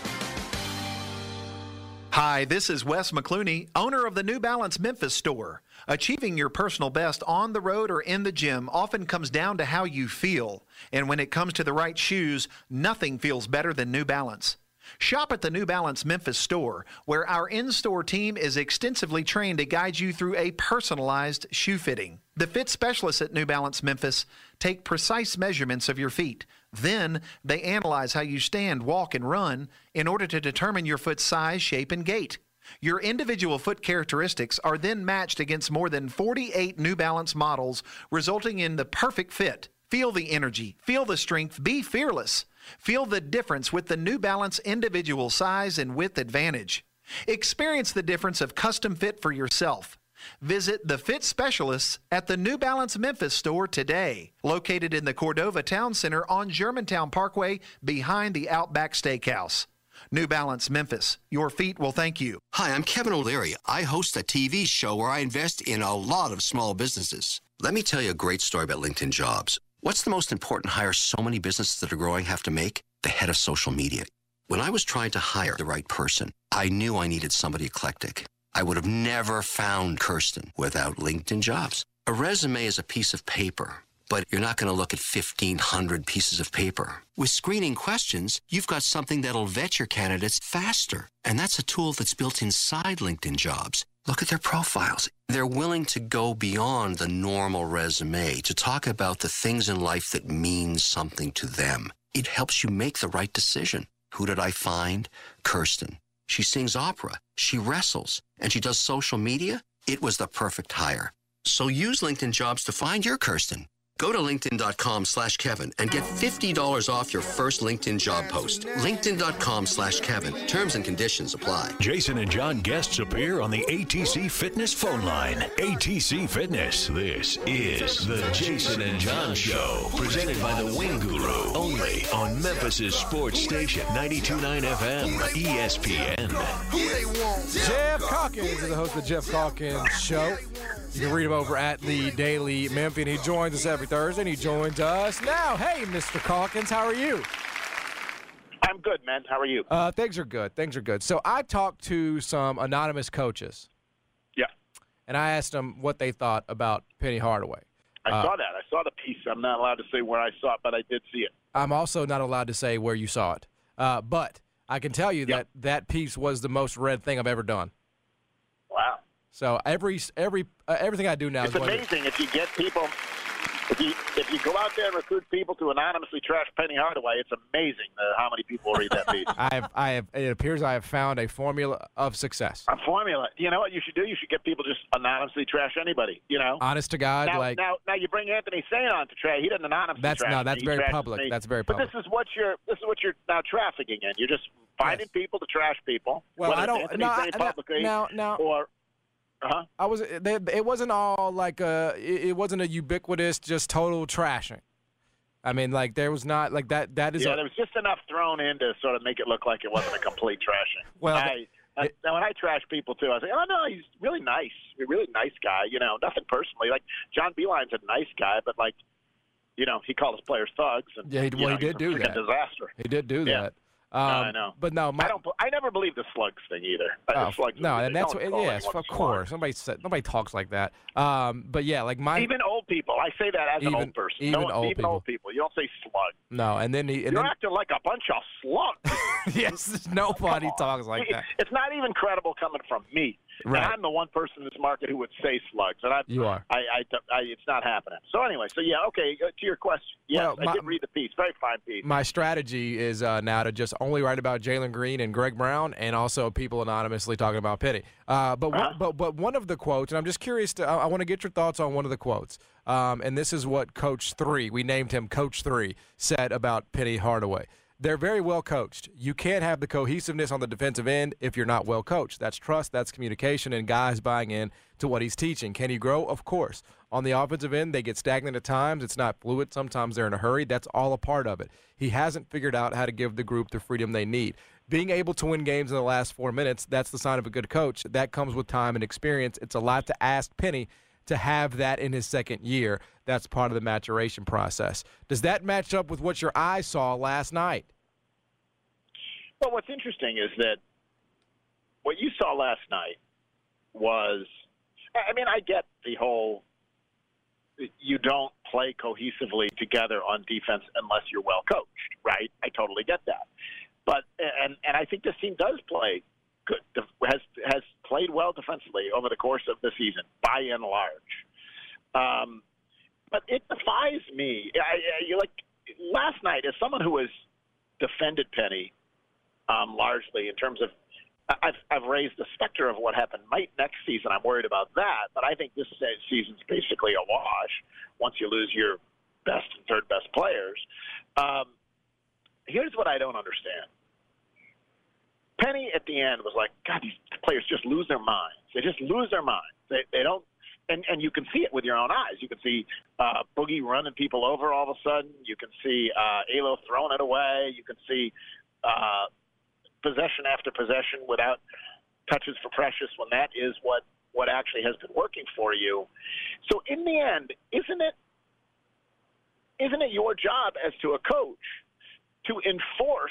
S14: Hi, this is Wes McClooney, owner of the New Balance Memphis store. Achieving your personal best on the road or in the gym often comes down to how you feel. And when it comes to the right shoes, nothing feels better than New Balance. Shop at the New Balance Memphis store, where our in-store team is extensively trained to guide you through a personalized shoe fitting. The fit specialists at New Balance Memphis take precise measurements of your feet. Then they analyze how you stand, walk, and run in order to determine your foot size, shape, and gait. Your individual foot characteristics are then matched against more than forty-eight New Balance models, resulting in the perfect fit. Feel the energy, feel the strength, be fearless. Feel the difference with the New Balance individual size and width advantage. Experience the difference of custom fit for yourself. Visit the fit specialists at the New Balance Memphis store today, located in the Cordova Town Center on Germantown Parkway behind the Outback Steakhouse. New Balance Memphis, your feet will thank you.
S15: Hi, I'm Kevin O'Leary. I host a T V show where I invest in a lot of small businesses. Let me tell you a great story about LinkedIn Jobs. What's the most important hire so many businesses that are growing have to make? The head of social media. When I was trying to hire the right person, I knew I needed somebody eclectic. I would have never found Kirsten without LinkedIn Jobs. A resume is a piece of paper, but you're not going to look at fifteen hundred pieces of paper. With screening questions, you've got something that'll vet your candidates faster. And that's a tool that's built inside LinkedIn Jobs. Look at their profiles. They're willing to go beyond the normal resume to talk about the things in life that mean something to them. It helps you make the right decision. Who did I find? Kirsten. She sings opera, she wrestles, and she does social media. It was the perfect hire. So use LinkedIn Jobs to find your Kirsten. Go to linkedin.com slash Kevin and get fifty dollars off your first LinkedIn job post. LinkedIn.com slash Kevin. Terms and conditions apply.
S7: Jason and John guests appear on the A T C Fitness phone line. A T C Fitness. This is the Jason and John Show. Presented by the Wing Guru. Only on Memphis's sports station. ninety-two point nine F M. E S P N.
S9: Jeff Calkins is the host of the Jeff Calkins Show. You can read him over at the Daily Memphian. He joins us every Thursday, and he joins us now. Hey, Mister Calkins, how are you?
S16: I'm good, man. How are you?
S9: Uh, things are good. Things are good. So I talked to some anonymous coaches.
S16: Yeah.
S9: And I asked them what they thought about Penny Hardaway.
S16: I
S9: uh,
S16: saw that. I saw the piece. I'm not allowed to say where I saw it, but I did see it.
S9: I'm also not allowed to say where you saw it. Uh, but I can tell you
S16: yeah.
S9: that that piece was the most read thing I've ever done. So every every uh, everything I do now
S16: It's
S9: is
S16: amazing if you get people. If you if you go out there and recruit people to anonymously trash Penny Hardaway, it's amazing uh, how many people read that piece.
S9: I have I have it appears I have found a formula of success.
S16: A formula. You know what you should do? You should get people just anonymously trash anybody. You know,
S9: honest to God,
S16: now,
S9: like
S16: now now you bring Anthony Sain on to trash. He doesn't anonymously
S9: that's
S16: trash
S9: no,
S16: me.
S9: that's
S16: He
S9: very
S16: trashes
S9: public.
S16: me.
S9: That's very
S16: But
S9: public.
S16: this is what you're this is what you're now trafficking in. You're just finding yes. people to trash people.
S9: Well,
S16: whether
S9: I don't.
S16: It's Anthony
S9: No,
S16: Sain
S9: I,
S16: publicly
S9: now now.
S16: or. Uh-huh.
S9: I was. They, it wasn't all like a. It, it wasn't a ubiquitous, just total trashing. I mean, like there was not like that. That is.
S16: Yeah,
S9: a,
S16: there was just enough thrown in to sort of make it look like it wasn't a complete trashing.
S9: Well,
S16: I, I,
S9: it,
S16: when I trash people too, I say, "Oh no, he's really nice. He's a really nice guy." You know, nothing personally. Like John Beeline's a nice guy, but like, you know, he called his players thugs. And,
S9: yeah, he, well,
S16: know,
S9: he did
S16: he's a
S9: do that.
S16: Disaster.
S9: He did do
S16: yeah.
S9: that.
S16: Um,
S9: Um,
S16: no, I know,
S9: but no, my,
S16: I don't. I never believe the slugs thing either.
S9: Oh,
S16: slugs
S9: no,
S16: is,
S9: and that's
S16: what,
S9: what, yes, of course. Nobody said, nobody talks like that. Um, but yeah, like my
S16: even old people. I say that as
S9: even,
S16: an old person.
S9: Even
S16: no,
S9: old
S16: even
S9: people.
S16: old people. You don't say slug.
S9: No, and then he. And
S16: You're
S9: then,
S16: acting like a bunch of slugs.
S9: yes, nobody talks like that.
S16: It's not even credible coming from me.
S9: Right.
S16: And I'm the one person in this market who would say slugs, and I,
S9: you are.
S16: I, I, I, it's not happening. So anyway, so yeah, okay. To your question, yes,
S9: well, my,
S16: I did read the piece. Very fine piece.
S9: My strategy is uh, now to just only write about Jalen Green and Greg Brown, and also people anonymously talking about Penny. Uh, but
S16: uh-huh.
S9: one, but but one of the quotes, and I'm just curious to, I, I want to get your thoughts on one of the quotes. Um, and this is what Coach Three, we named him Coach Three, said about Penny Hardaway. They're very well coached. You can't have the cohesiveness on the defensive end if you're not well coached. That's trust, that's communication, and guys buying in to what he's teaching. Can he grow? Of course. On the offensive end, they get stagnant at times. It's not fluid. Sometimes they're in a hurry. That's all a part of it. He hasn't figured out how to give the group the freedom they need. Being able to win games in the last four minutes, that's the sign of a good coach. That comes with time and experience. It's a lot to ask Penny to have that in his second year. That's part of the maturation process. Does that match up with what your eyes saw last night?
S16: Well, what's interesting is that what you saw last night was, I mean, I get the whole you don't play cohesively together on defense unless you're well coached, right? I totally get that. But, and, and I think this team does play good, has, has played well defensively over the course of the season, by and large. Um, but it defies me. I, I, you like last night, as someone who has defended Penny um, largely in terms of, I've, I've raised the specter of what happened might next season. I'm worried about that, but I think this season's basically a wash once you lose your best and third best players. Um, here's what I don't understand. Penny at the end was like, God, these players just lose their minds. They just lose their minds. They, they don't, and, and you can see it with your own eyes. You can see uh, Boogie running people over all of a sudden. You can see uh, Alo throwing it away. You can see uh, possession after possession without touches for Precious when that is what, what actually has been working for you. So in the end, isn't it isn't it your job as to a coach to enforce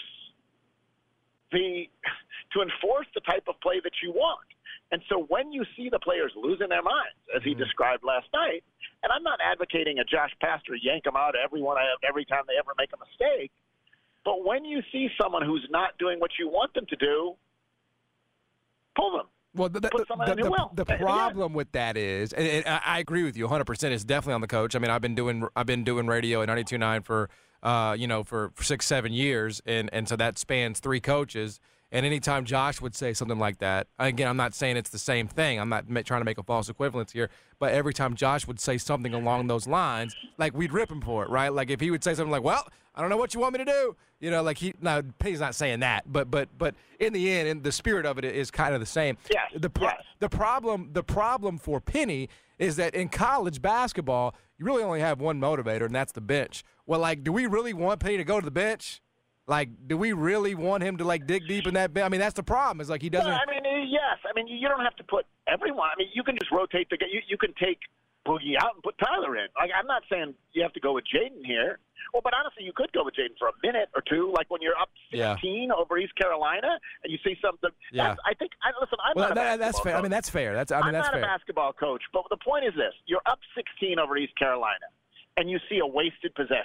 S16: the to enforce the type of play that you want? And so when you see the players losing their minds, as he mm-hmm. described last night, and I'm not advocating a Josh Pastner yank them out everyone every time they ever make a mistake, but when you see someone who's not doing what you want them to do, pull them.
S9: Well, the, the,
S16: Put someone in who will.
S9: the, the problem with that is, and, and I agree with you one hundred percent. It's definitely on the coach. I mean, I've been doing I've been doing radio at ninety-two point nine for uh, you know for, for six seven years, and and so that spans three coaches. And anytime Josh would say something like that, again, I'm not saying it's the same thing. I'm not trying to make a false equivalence here. But every time Josh would say something along those lines, like we'd rip him for it, right? Like if he would say something like, "Well, I don't know what you want me to do," you know, like he. Now Penny's not saying that, but but but in the end, in the spirit of it is kind of the same.
S16: Yes.
S9: The pro-
S16: yes.
S9: the problem the problem for Penny is that in college basketball, you really only have one motivator, and that's the bench. Well, like, do we really want Penny to go to the bench? Like, do we really want him to, like, dig deep in that bench? I mean, that's the problem. Is like he doesn't.
S16: Well, I mean, yes. I mean, you don't have to put everyone. I mean, you can just rotate the. You you can take Boogie out and put Tyler in. Like, I'm not saying you have to go with Jaden here. Well, but honestly, you could go with Jaden for a minute or two, like when you're up sixteen yeah. over East Carolina and you see something.
S9: Yeah.
S16: I think. I, listen, I'm
S9: well,
S16: not.
S9: That,
S16: a
S9: that's fair.
S16: Coach.
S9: I mean, that's fair. That's. I mean,
S16: I'm
S9: that's
S16: not
S9: fair.
S16: a basketball coach, but the point is this: you're up sixteen over East Carolina, and you see a wasted possession.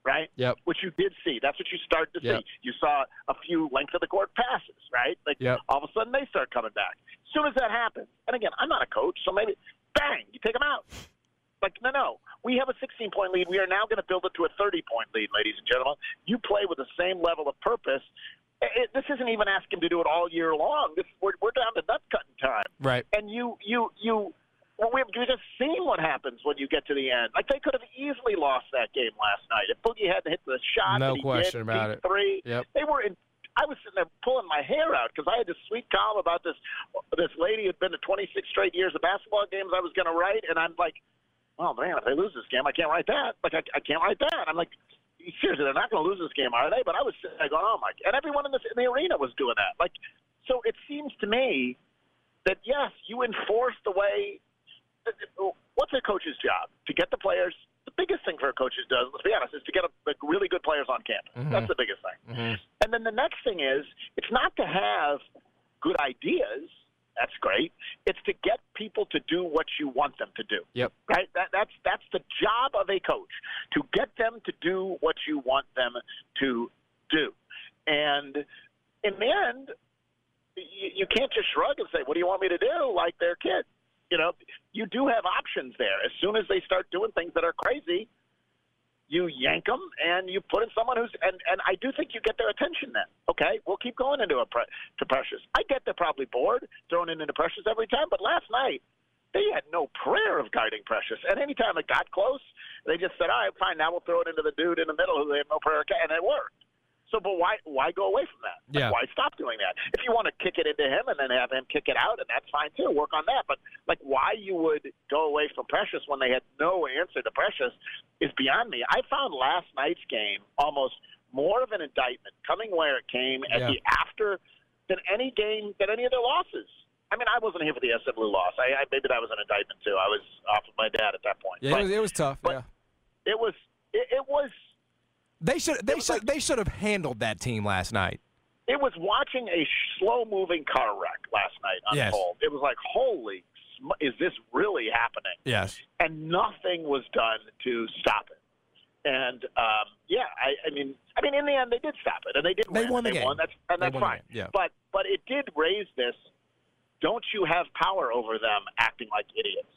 S16: right?
S9: Yep.
S16: Which you did see. That's what you started to
S9: Yep.
S16: see. You saw a few length of the court passes, right? Like
S9: Yep.
S16: all of a sudden they start coming back. As soon as that happens, and again, I'm not a coach, so maybe bang, you take them out. Like, no, no. We have a sixteen-point lead. We are now going to build it to a thirty-point lead, ladies and gentlemen. You play with the same level of purpose. It, this isn't even asking to do it all year long. This, we're, we're down to nut-cutting time.
S9: Right.
S16: And you, you, you well, we've just seen what happens when you get to the end. Like, they could have easily lost that game last night. If Boogie hadn't hit the shot
S9: No
S16: that he
S9: question
S16: did,
S9: about
S16: deep
S9: it.
S16: three,
S9: Yep.
S16: they were in – I was sitting there pulling my hair out because I had this sweet column about this this lady who had been to twenty-six straight years of basketball games I was going to write, and I'm like, oh, man, if they lose this game, I can't write that. Like, I, I can't write that. I'm like, seriously, they're not going to lose this game, are they? But I was sitting there going, oh, my. And everyone in, this, in the arena was doing that. Like, so it seems to me that, yes, you enforce the way – what's a coach's job? To get the players – the biggest thing for a coach does, let's be honest, is to get a, like, really good players on campus.
S9: Mhm.
S16: That's the biggest thing.
S9: Mm-hmm.
S16: And then the next thing is, it's not to have good ideas. That's great. It's to get people to do what you want them to do.
S9: Yep.
S16: Right? That, that's that's the job of a coach, to get them to do what you want them to do. And in the end, you, you can't just shrug and say, what do you want me to do, like they're kids. You know, you do have options there. As soon as they start doing things that are crazy, you yank them and you put in someone who's and, – and I do think you get their attention then. Okay, we'll keep going into a pre- to Precious. I get they're probably bored throwing it into Precious every time, but last night they had no prayer of guarding Precious. And any time it got close, they just said, all right, fine, now we'll throw it into the dude in the middle who they have no prayer of, and it worked. So, but why why go away from that? Like,
S9: Yeah.
S16: why stop doing that? If you want to kick it into him and then have him kick it out, and that's fine too, work on that. But, like, why you would go away from Precious when they had no answer to Precious is beyond me. I found last night's game almost more of an indictment coming where it came at
S9: Yeah.
S16: the after than any game, than any of their losses. I mean, I wasn't here for the S M L loss. I, I maybe that was an indictment too. I was off with my dad at that point.
S9: Yeah,
S16: But
S9: it was, it was tough. Yeah.
S16: it was it, it was
S9: They should they should they should have handled that team last night.
S16: it was watching a slow-moving car wreck last night
S9: Yes.
S16: unfold. It was like, holy, sm- is this really happening?
S9: Yes.
S16: And nothing was done to stop it. And um, yeah, I, I mean, I mean, in the end, they did stop it, and they did.
S9: They
S16: win.
S9: won the
S16: they
S9: game.
S16: Won. That's and
S9: They
S16: that's
S9: won the
S16: fine.
S9: game, yeah.
S16: But but it did raise this. Don't you have power over them acting like idiots?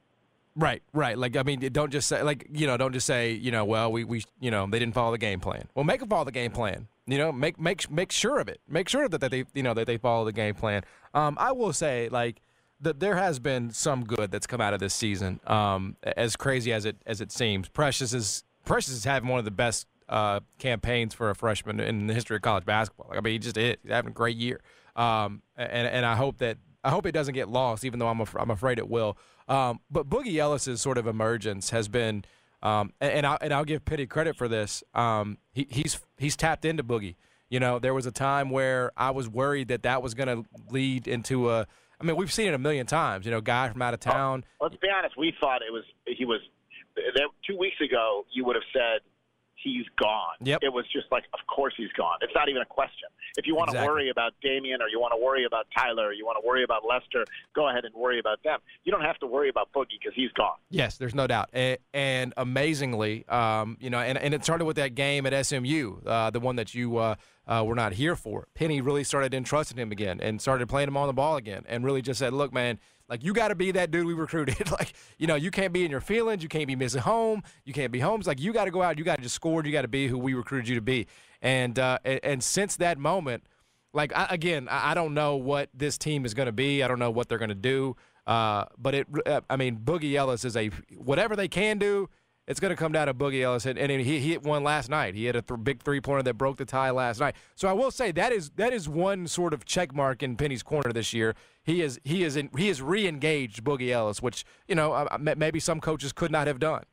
S9: Right, right. Like, I mean, don't just say, like, you know, don't just say, you know, well, we, we, you know, they didn't follow the game plan. Well, make them follow the game plan. You know, make make make sure of it. Make sure that, that they, you know, that they follow the game plan. Um, I will say, like, that there has been some good that's come out of this season. Um, as crazy as it as it seems, Precious is Precious is having one of the best uh, campaigns for a freshman in the history of college basketball. Like, I mean, he just is. He's having a great year. Um, and and I hope that. I hope it doesn't get lost, even though I'm af- I'm afraid it will. Um, but Boogie Ellis's sort of emergence has been, um, and, and, I, and I'll give Pitty credit for this. Um, he, he's he's tapped into Boogie. You know, there was a time where I was worried that that was going to lead into a. I mean, we've seen it a million times. You know, guy from out of town.
S16: Oh, let's be honest. We thought it was he was there, two weeks ago. You would have said he's gone.
S9: Yep.
S16: It was just like, of course he's gone. It's not even a question. If you want
S9: Exactly.
S16: to worry about Damian or you want to worry about Tyler or you want to worry about Lester, go ahead and worry about them. You don't have to worry about Boogie because he's gone.
S9: Yes, there's no doubt. And, and amazingly, um, you know, and, and it started with that game at S M U, uh, the one that you uh, uh, were not here for. Penny really started entrusting him again and started playing him on the ball again and really just said, look, man, like, you got to be that dude we recruited. Like, you know, you can't be in your feelings. You can't be missing home. You can't be home. It's like, you got to go out. You got to just score. You got to be who we recruited you to be. And uh, and, and since that moment, like, I, again, I, I don't know what this team is going to be. I don't know what they're going to do. Uh, but, it, uh, I mean, Boogie Ellis is a – whatever they can do, it's going to come down to Boogie Ellis. And, and he, he hit one last night. He had a th- big three-pointer that broke the tie last night. So I will say that is that is one sort of check mark in Penny's corner this year. He is he is in, he is re-engaged Boogie Ellis, which, you know, uh, maybe some coaches could not have done.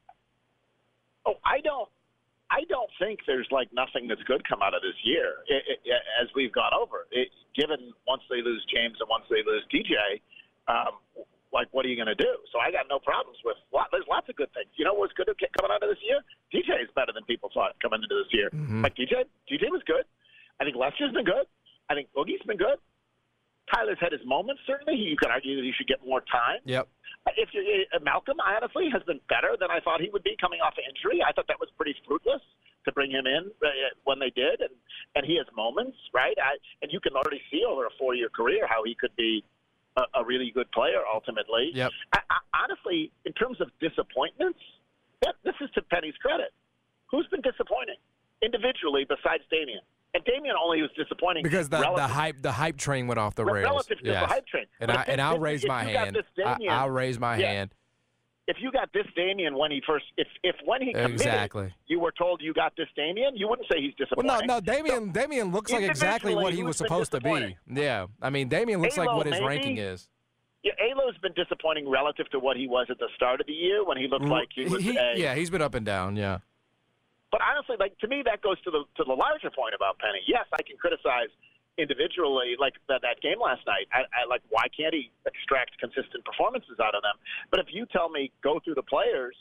S16: Oh, I don't. I don't think there's like nothing that's good come out of this year. It, it, as we've gone over, it, given once they lose James and once they lose D J, um, like what are you going to do? So I got no problems with. Lot, there's lots of good things. You know what's good coming out of this year? D J is better than people thought coming into this year.
S9: Mm-hmm.
S16: Like D J, D J was good. I think Lester's been good. I think Boogie's been good. Tyler's had his moments. Certainly, you could argue that he should get more time.
S9: Yep.
S16: If you, uh, Malcolm, honestly, has been better than I thought he would be coming off of injury. I thought that was pretty fruitless to bring him in uh, when they did, and, and he has moments, right? I, and you can already see over a four-year career how he could be a, a really good player ultimately.
S9: Yep.
S16: I, I, honestly, in terms of disappointments, that, this is to Penny's credit. Who's been disappointing individually besides Damian? And Damian only was disappointing
S9: because the,
S16: relative,
S9: the hype the hype train went off the rails.
S16: Relative to
S9: yes.
S16: the hype train.
S9: And,
S16: But
S9: I,
S16: if
S9: and
S16: this-
S9: I'll
S16: if-
S9: raise
S16: if
S9: my
S16: you got
S9: hand.
S16: this Damian-
S9: I, I'll raise my
S16: Yeah.
S9: hand.
S16: If you got this Damian when he first, if if when he committed,
S9: Exactly.
S16: you were told you got this Damian, you wouldn't say he's
S9: Well,
S16: disappointing.
S9: no, no, Damian. Damian looks like exactly what he
S16: individually,
S9: was
S16: who's been
S9: supposed to be.
S16: disappointing?
S9: Yeah, I mean, Damian looks like
S16: Alo,
S9: what his
S16: maybe?
S9: ranking is.
S16: Yeah, Alo's been disappointing relative to what he was at the start of the year when he looked like he was
S9: He-
S16: a.
S9: yeah, he's been up and down. Yeah.
S16: But honestly, like to me, that goes to the to the larger point about Penny. Yes, I can criticize individually, like that, that game last night. I, I like why can't he extract consistent performances out of them? But if you tell me go through the players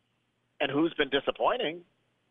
S16: and who's been disappointing,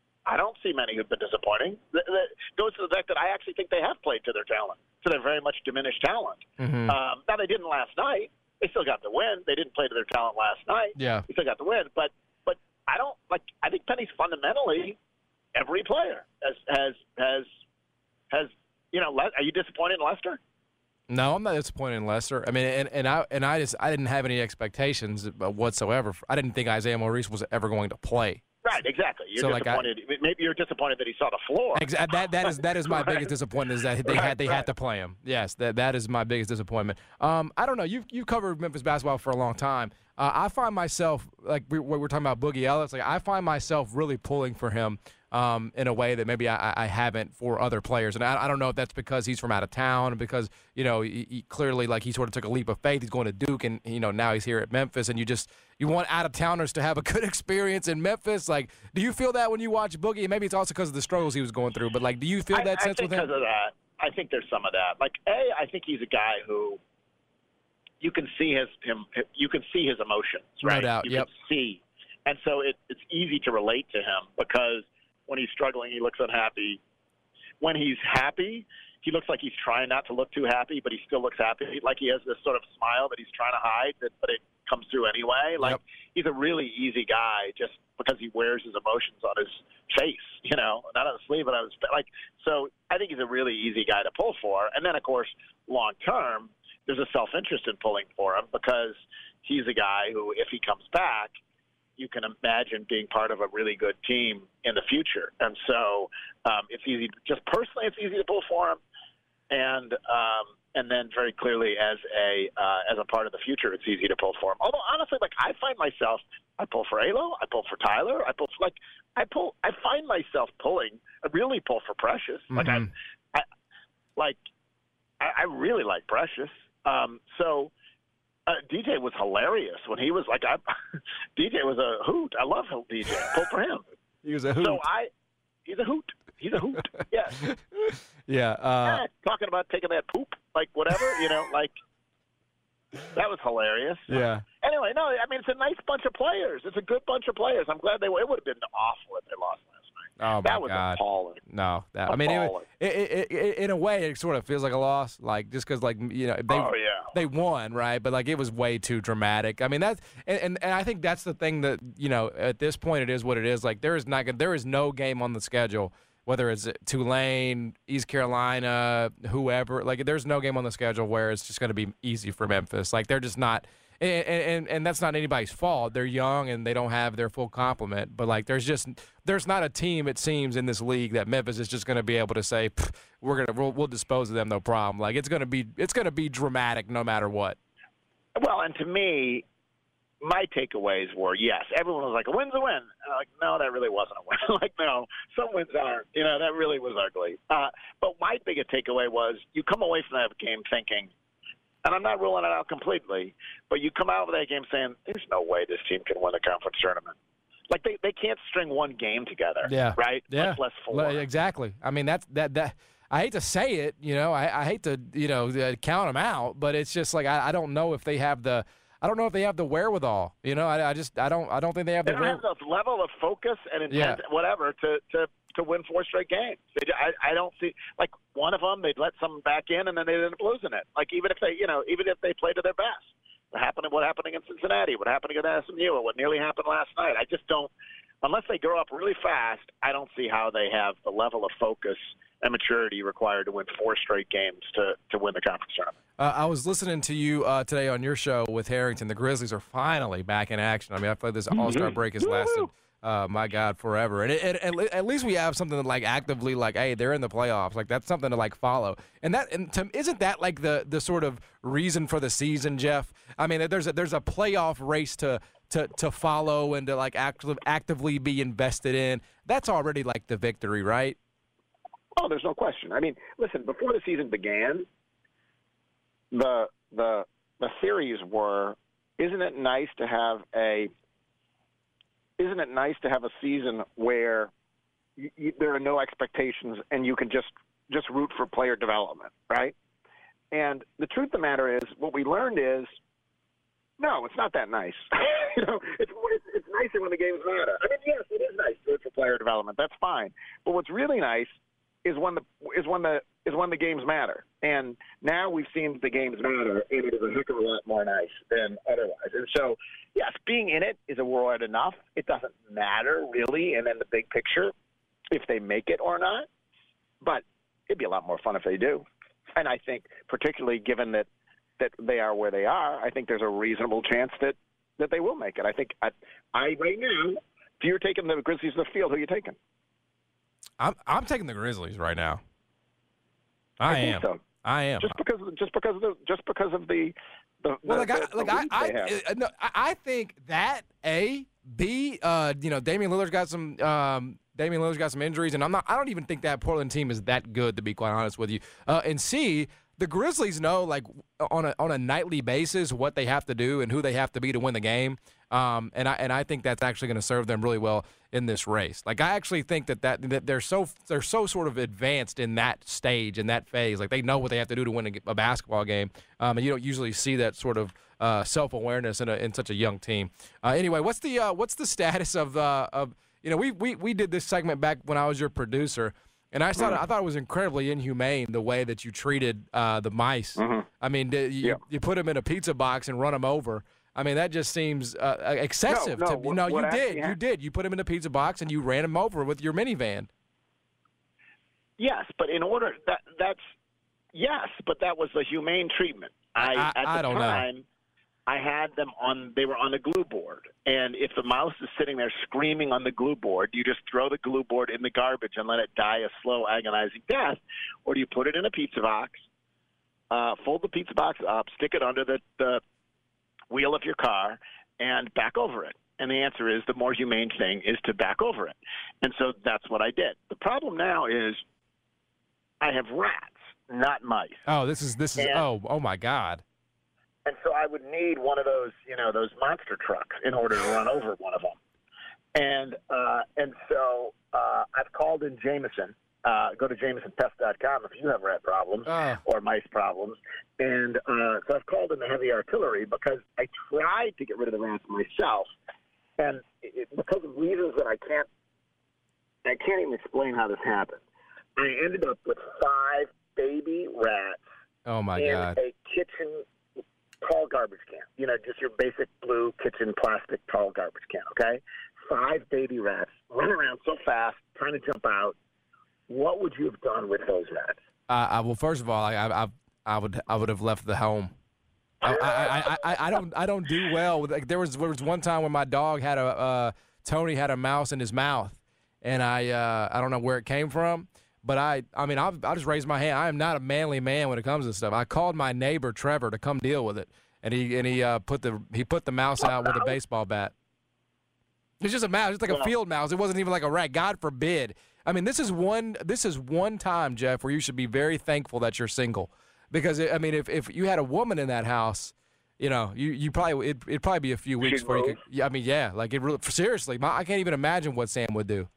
S16: I don't see many who've been disappointing. That goes to the fact that I actually think they have played to their talent, to their very much diminished talent.
S9: Mm-hmm.
S16: Um, now they didn't last night. They still got the win. They didn't play to their talent last night.
S9: Yeah.
S16: They still got the win. But but I don't like. I think Penny's fundamentally every player has has has has. You know, are you disappointed in Leicester?
S9: No, I'm not disappointed in Leicester. I mean, and, and I and I just I didn't have any expectations whatsoever. I didn't think Isaiah Maurice was ever going to play.
S16: Right, exactly. You're
S9: So, like, I-
S16: disappointed. Maybe you're disappointed that he saw the floor.
S9: Exa- that that is that is my
S16: Right.
S9: biggest disappointment is that they
S16: Right,
S9: had they
S16: right.
S9: had to play him. Yes, that that is my biggest disappointment. Um, I don't know. You you covered Memphis basketball for a long time. Uh, I find myself like we, we we're talking about Boogie Ellis. Like I find myself really pulling for him um, in a way that maybe I, I haven't for other players. And I, I don't know if that's because he's from out of town, and because you know he, he clearly like he sort of took a leap of faith. He's going to Duke, and you know now he's here at Memphis, and you just you want out of towners to have a good experience in Memphis. Like, do you feel that when you watch Boogie? And maybe it's also because of the struggles he was going through. But like, do you feel
S16: I,
S9: that
S16: I
S9: sense
S16: think
S9: with him?
S16: because of that. I think there's some of that. Like, A, I think he's a guy who you can see his him. You can see his emotions,
S9: No
S16: right?
S9: doubt,
S16: You
S9: yep.
S16: can see, and so it, it's easy to relate to him because when he's struggling, he looks unhappy. When he's happy, he looks like he's trying not to look too happy, but he still looks happy. Like he has this sort of smile that he's trying to hide, that, but it comes through anyway. Like
S9: Yep.
S16: he's a really easy guy just because he wears his emotions on his face, you know, not on his sleeve, but on his like. So I think he's a really easy guy to pull for. And then, of course, long term, there's a self-interest in pulling for him because he's a guy who, if he comes back, you can imagine being part of a really good team in the future. And so um, it's easy, just personally, it's easy to pull for him. And um, and then very clearly as a uh, as a part of the future, it's easy to pull for him. Although honestly, like I find myself, I pull for Alo, I pull for Tyler, I pull for, like I pull, I find myself pulling, I really pull for Precious. Like
S9: Mhm.
S16: I, I like I, I really like Precious. Um, so. Uh, D J was hilarious when he was like, I, D J was a hoot. I love D J. Pull for him.
S9: He was a hoot.
S16: So I, he's a hoot. He's a hoot. Yes.
S9: yeah. Uh,
S16: Yeah, talking about taking that poop, like whatever, you know, like that was hilarious.
S9: yeah.
S16: Anyway, no, I mean it's a nice bunch of players. It's a good bunch of players. I'm glad they. It would have been awful if they lost last night.
S9: Oh
S16: that
S9: my
S16: was
S9: God.
S16: appalling.
S9: No, that I mean, it,
S16: Appalling.
S9: it, it, it, in a way, it sort of feels like a loss, like just because, like you know, they
S16: Oh, yeah.
S9: they won, right? But like it was way too dramatic. I mean, that's and, and, and I think that's the thing that you know at this point it is what it is. Like there is not gonna- there is no game on the schedule, whether it's Tulane, East Carolina, whoever. Like there's no game on the schedule where it's just going to be easy for Memphis. Like they're just not. And, and and that's not anybody's fault. They're young and they don't have their full complement. But like, there's just there's not a team it seems in this league that Memphis is just going to be able to say "Pff, we're gonna we'll, we'll dispose of them no problem. Like it's going to be it's going to be dramatic no matter what.
S16: Well, and to me, my takeaways were yes. Everyone was like, "A win's a win." And I'm like, no, that really wasn't a win. Like, no, some wins aren't. You know, that really was ugly. Uh, but my biggest takeaway was you come away from that game thinking. And I'm not ruling it out completely, but you come out of that game saying, there's no way this team can win the conference tournament. Like, they, they can't string one game together,
S9: Yeah.
S16: right?
S9: Yeah.
S16: Much less four.
S9: Le- Exactly. I mean, that's that that. I hate to say it, you know, I, I hate to you know uh, count them out, but it's just like I, I don't know if they have the I don't know if they have the wherewithal. You know, I, I just I don't I don't think they have
S16: They
S9: the
S16: don't
S9: wherewithal.
S16: have the level of focus and intent,
S9: Yeah.
S16: whatever, to, to, to win four straight games. They, I, I don't see – like, one of them, they'd let someone back in, and then they'd end up losing it. Like, even if they – you know, even if they play to their best. What happened, what happened against Cincinnati, what happened against S M U, or what nearly happened last night. I just don't unless they grow up really fast, I don't see how they have the level of focus and maturity required to win four straight games to, to win the conference tournament.
S9: Uh, I was listening to you uh, today on your show with Harrington. The Grizzlies are finally back in action. I mean, I feel like this All-Star break has lasted, uh, my God, forever. And it, it, at, at least we have something to, like, actively, like, hey, they're in the playoffs. Like, that's something to, like, follow. And that and to, isn't that, like, the the sort of reason for the season, Jeff? I mean, there's a, there's a playoff race to to to follow and to, like, active, actively be invested in. That's already, like, the victory, right?
S16: Oh, there's no question. I mean, listen, before the season began, the the the theories were, isn't it nice to have a isn't it nice to have a season where you, you, there are no expectations and you can just just root for player development, right? And the truth of the matter is, what we learned is, no, it's not that nice. you know, it's, it's it's nicer when the games matter. I mean, yes, it is nice to root for player development. That's fine. But what's really nice is when the is when the is when the games matter. And now we've seen the games matter, and it is a heck of a lot more nice than otherwise. And so, yes, being in it is a reward enough. It doesn't matter really, and then the big picture, if they make it or not. But it'd be a lot more fun if they do. And I think, particularly given that that they are where they are, I think there's a reasonable chance that, that they will make it. I think I, I right now, if you're taking the Grizzlies to the field, who are you taking?
S9: I'm I'm taking the Grizzlies right now. I,
S16: I
S9: am.
S16: Think so.
S9: I am.
S16: Just because just because of the just because of the the
S9: well,
S16: the,
S9: like
S16: the,
S9: I like
S16: the
S9: I
S16: I,
S9: I, no, I think that A B uh you know Damian Lillard's got some um Damian Lillard's got some injuries, and I'm not I don't even think that Portland team is that good, to be quite honest with you. Uh, and C, the Grizzlies know, like, on a on a nightly basis what they have to do and who they have to be to win the game. Um, and I and I think that's actually going to serve them really well in this race. Like, I actually think that, that that they're so they're so sort of advanced in that stage, in that phase. Like, they know what they have to do to win a, a basketball game. Um, and you don't usually see that sort of uh, self-awareness in a, in such a young team. Uh, anyway, what's the uh, what's the status of uh, of you know we we we did this segment back when I was your producer. And I thought I thought it was incredibly inhumane the way that you treated uh, the mice.
S16: Mm-hmm.
S9: I mean, you,
S16: yeah.
S9: you put them in a pizza box and run them over. I mean, that just seems uh, excessive.
S16: No, no,
S9: to,
S16: what,
S9: no
S16: what
S9: you did.
S16: ha-
S9: You did. You put them in a pizza box and you ran them over with your minivan.
S16: Yes, but in order that that's yes, but that was the humane treatment. I,
S9: I,
S16: at the
S9: I don't
S16: time,
S9: know.
S16: I had them on. They were on the glue board, and if the mouse is sitting there screaming on the glue board, do you just throw the glue board in the garbage and let it die a slow, agonizing death, or do you put it in a pizza box, uh, fold the pizza box up, stick it under the, the wheel of your car, and back over it? And the answer is the more humane thing is to back over it, and so that's what I did. The problem now is I have rats, not mice.
S9: Oh, this is this is
S16: and,
S9: oh oh my God.
S16: And so I would need one of those, you know, those monster trucks in order to run over one of them. And uh, and so uh, I've called in Jameson. Uh, go to jameson pest dot com if you have rat problems
S9: oh.
S16: or mice problems. And uh, so I've called in the heavy artillery because I tried to get rid of the rats myself. And it, because of reasons that I can't, I can't even explain how this happened. I ended up with five baby rats
S9: oh my
S16: in
S9: God.
S16: a kitchen tall garbage can, you know, just your basic blue kitchen plastic tall garbage can, okay? Five baby rats run around so fast, trying to jump out. What would you have done with those rats?
S9: Uh, I, well, first of all, I, I, I would I would have left the home. I, I, I, I, I don't I don't do well with, like, there was there was one time when my dog had a uh, Tony had a mouse in his mouth, and I uh, I don't know where it came from. But I, I mean, I'll, I'll just raise my hand. I am not a manly man when it comes to stuff. I called my neighbor Trevor to come deal with it, and he and he uh, put the he put the mouse out with a baseball bat. It's just a mouse, it's like a field mouse. It wasn't even like a rat. God forbid. I mean, this is one this is one time, Jeff, where you should be very thankful that you're single, because I mean, if if you had a woman in that house, you know, you you probably it it'd probably be a few weeks before you could. Yeah, I mean, yeah, like it really, seriously, my, I can't even imagine what Sam would do.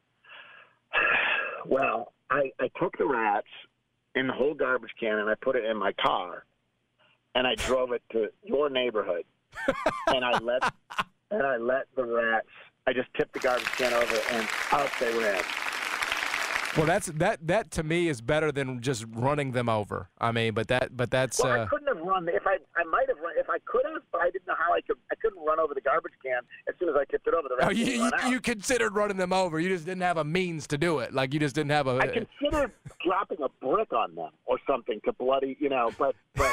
S16: Well, I, I took the rats in the whole garbage can and I put it in my car, and I drove it to your neighborhood, and I let and I let the rats. I just tipped the garbage can over, and out they ran.
S9: Well, that's that that to me is better than just running them over. I mean, but that but that's.
S16: Well,
S9: uh,
S16: I couldn't have run run. If I I might have run. If I could have, but I didn't know how I could. I couldn't run over the garbage can as soon as I tipped it over. The rest
S9: Oh, you,
S16: didn't
S9: you,
S16: run out.
S9: you considered running them over. You just didn't have a means to do it. Like, you just didn't have a...
S16: I considered dropping a brick on them or something to bloody, you know, but but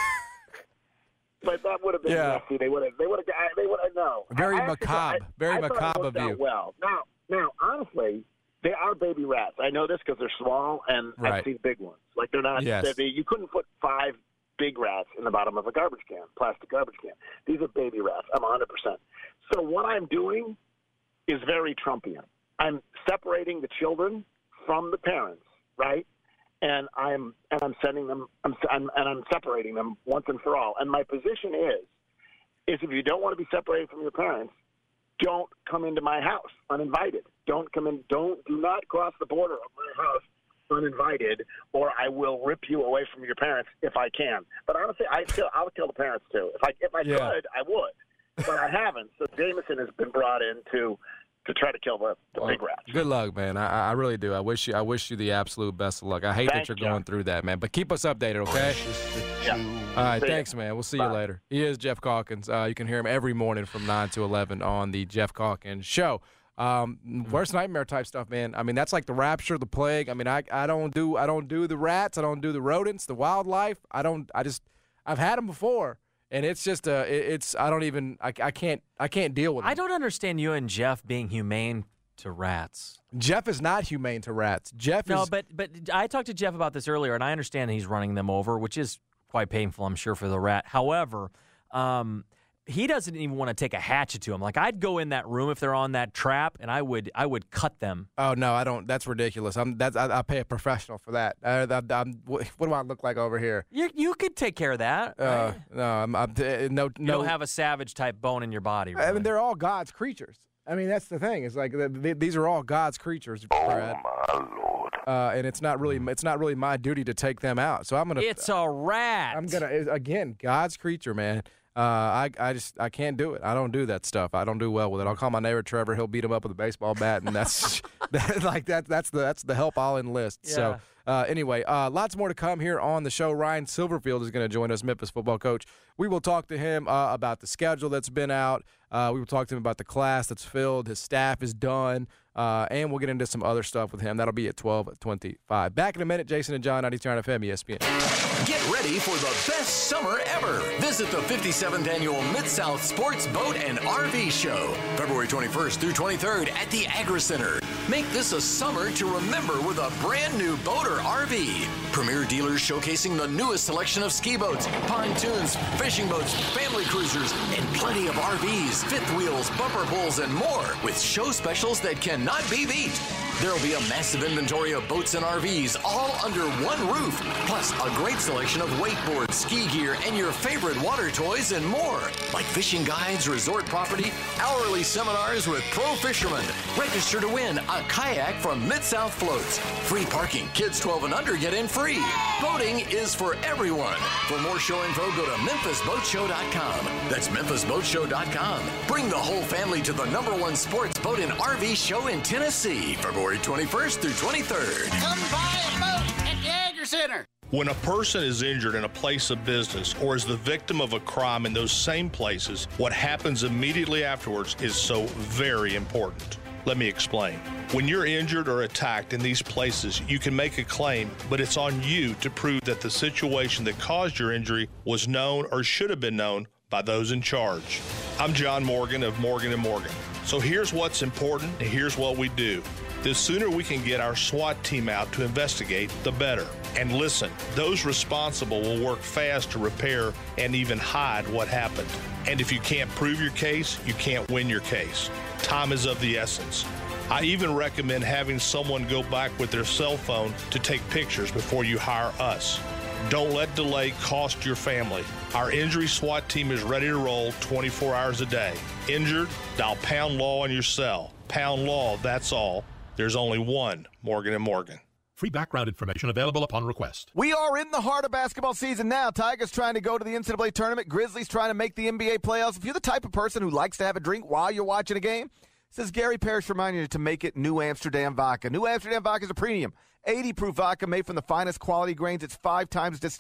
S16: but that would have been
S9: Yeah.
S16: messy. They would have. They would have. They would have. No.
S9: Very
S16: I actually-
S9: macabre.
S16: I-
S9: Very
S16: I thought it
S9: macabre
S16: worked
S9: of
S16: out
S9: you.
S16: Well, now, now, honestly, they are baby rats. I know this because they're small, and
S9: Right.
S16: I've seen big ones. Like they're not.
S9: Yes.
S16: They're, they, you couldn't put five big rats in the bottom of a garbage can, plastic garbage can. These are baby rats. I'm one hundred percent. So what I'm doing is very Trumpian. I'm separating the children from the parents, right? And I'm and I'm sending them. I'm, I'm and I'm separating them once and for all. And my position is, is if you don't want to be separated from your parents, don't come into my house uninvited. Don't come in. Don't do not cross the border of my house uninvited, or I will rip you away from your parents if I can. But honestly, I still I'll kill the parents too. If I if I
S9: Yeah.
S16: could, I would, but I haven't. So Jameson has been brought in to to try to kill the, the big rats.
S9: Good luck, man. I, I really do. I wish you. I wish you the absolute best of luck. I hate
S16: Thanks,
S9: that you're going
S16: John.
S9: through that, man. But keep us updated, okay?
S16: Yeah.
S9: All right,
S16: See ya.
S9: thanks, man. We'll see you
S16: Bye.
S9: later. He is Jeff Calkins. Uh, you can hear him every morning from nine to eleven on the Jeff Calkins Show. Um, worst nightmare type stuff, man. I mean, that's like the rapture, the plague. I mean, I I don't do I don't do the rats. I don't do the rodents, the wildlife. I don't. I just I've had them before, and it's just uh, it, it's I don't even I, I can't I can't deal with them.
S10: I don't understand you and Jeff being humane to rats.
S9: Jeff is not humane to rats. Jeff
S10: No,
S9: is
S10: but but I talked to Jeff about this earlier, and I understand he's running them over, which is quite painful, I'm sure, for the rat. However, um, he doesn't even want to take a hatchet to them. Like, I'd go in that room if they're on that trap, and I would I would cut them.
S9: Oh no, I don't. That's ridiculous. I'm. That's. I, I pay a professional for that. I, I, I'm, what do I look like over here?
S10: You you could take care of that.
S9: Uh,
S10: right?
S9: no, I'm, I'm. uh, No,
S10: You
S9: no.
S10: don't have a savage type bone in your body.
S9: I
S10: Really.
S9: mean, they're all God's creatures. I mean, that's the thing. It's like th- th- these are all God's creatures, Brad.
S11: My Lord.
S9: Uh, and it's not really. It's not really my duty to take them out. So I'm gonna.
S10: It's a rat.
S9: I'm gonna again. God's creature, man. Uh, I, I just I can't do it. I don't do that stuff. I don't do well with it. I'll call my neighbor Trevor. He'll beat him up with a baseball bat, and that's that, like that. That's the that's the help I'll enlist.
S10: Yeah.
S9: So uh, anyway, uh, lots more to come here on the show. Ryan Silverfield is going to join us, Memphis football coach. We will talk to him uh, about the schedule that's been out. Uh, we will talk to him about the class that's filled. His staff is done. Uh, and we'll get into some other stuff with him. That'll be at twelve twenty-five. Back in a minute, Jason and John, ninety-two F M, E S P N.
S7: Get ready for the best summer ever. Visit the fifty-seventh Annual Mid-South Sports Boat and R V Show, February twenty-first through twenty-third at the Agri Center. Make this a summer to remember with a brand new boat or R V. Premier dealers showcasing the newest selection of ski boats, pontoons, fishing boats, family cruisers, and plenty of R Vs, fifth wheels, bumper pulls, and more with show specials that cannot be beat. There will be a massive inventory of boats and R Vs all under one roof, plus a great selection of wakeboards, ski gear, and your favorite water toys and more, like fishing guides, resort property, hourly seminars with pro fishermen. Register to win a kayak from Mid-South Floats. Free parking. Kids twelve and under get in free. Boating is for everyone. For more show info, go to memphis boat show dot com. That's memphis boat show dot com. Bring the whole family to the number one sports boat and R V show in Tennessee, February twenty-first through twenty-third.
S17: Come buy a boat at the Agri Center.
S18: When a person is injured in a place of business or is the victim of a crime in those same places, what happens immediately afterwards is so very important. Let me explain. When you're injured or attacked in these places, you can make a claim, but it's on you to prove that the situation that caused your injury was known or should have been known by those in charge. I'm John Morgan of Morgan and Morgan. So here's what's important and here's what we do. The sooner we can get our SWAT team out to investigate, the better. And listen, those responsible will work fast to repair and even hide what happened. And if you can't prove your case, you can't win your case. Time is of the essence. I even recommend having someone go back with their cell phone to take pictures before you hire us. Don't let delay cost your family. Our injury SWAT team is ready to roll twenty-four hours a day. Injured? Dial pound law on your cell. Pound law, that's all. There's only one Morgan and Morgan.
S19: Free background information available upon request.
S20: We are in the heart of basketball season now. Tigers trying to go to the N C double A tournament. Grizzlies trying to make the N B A playoffs. If you're the type of person who likes to have a drink while you're watching a game, says Gary Parrish reminding you to make it New Amsterdam Vodka. New Amsterdam Vodka is a premium eighty proof vodka made from the finest quality grains. It's five times distilled,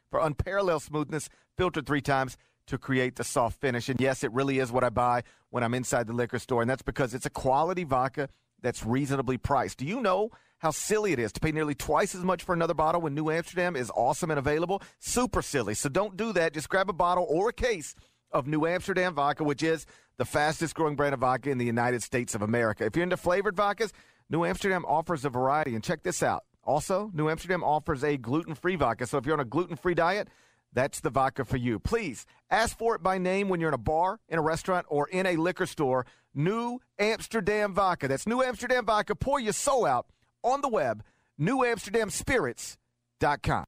S20: for unparalleled smoothness, filtered three times to create the soft finish. And yes, it really is what I buy when I'm inside the liquor store, and that's because it's a quality vodka that's reasonably priced. Do you know how silly it is to pay nearly twice as much for another bottle when New Amsterdam is awesome and available? Super silly. So don't do that. Just grab a bottle or a case of New Amsterdam vodka, which is the fastest growing brand of vodka in the United States of America. If you're into flavored vodkas, New Amsterdam offers a variety. And check this out. Also, New Amsterdam offers a gluten-free vodka. So if you're on a gluten-free diet, that's the vodka for you. Please ask for it by name when you're in a bar, in a restaurant, or in a liquor store. New Amsterdam vodka. That's New Amsterdam vodka. Pour your soul out on the web, new amsterdam spirits dot com.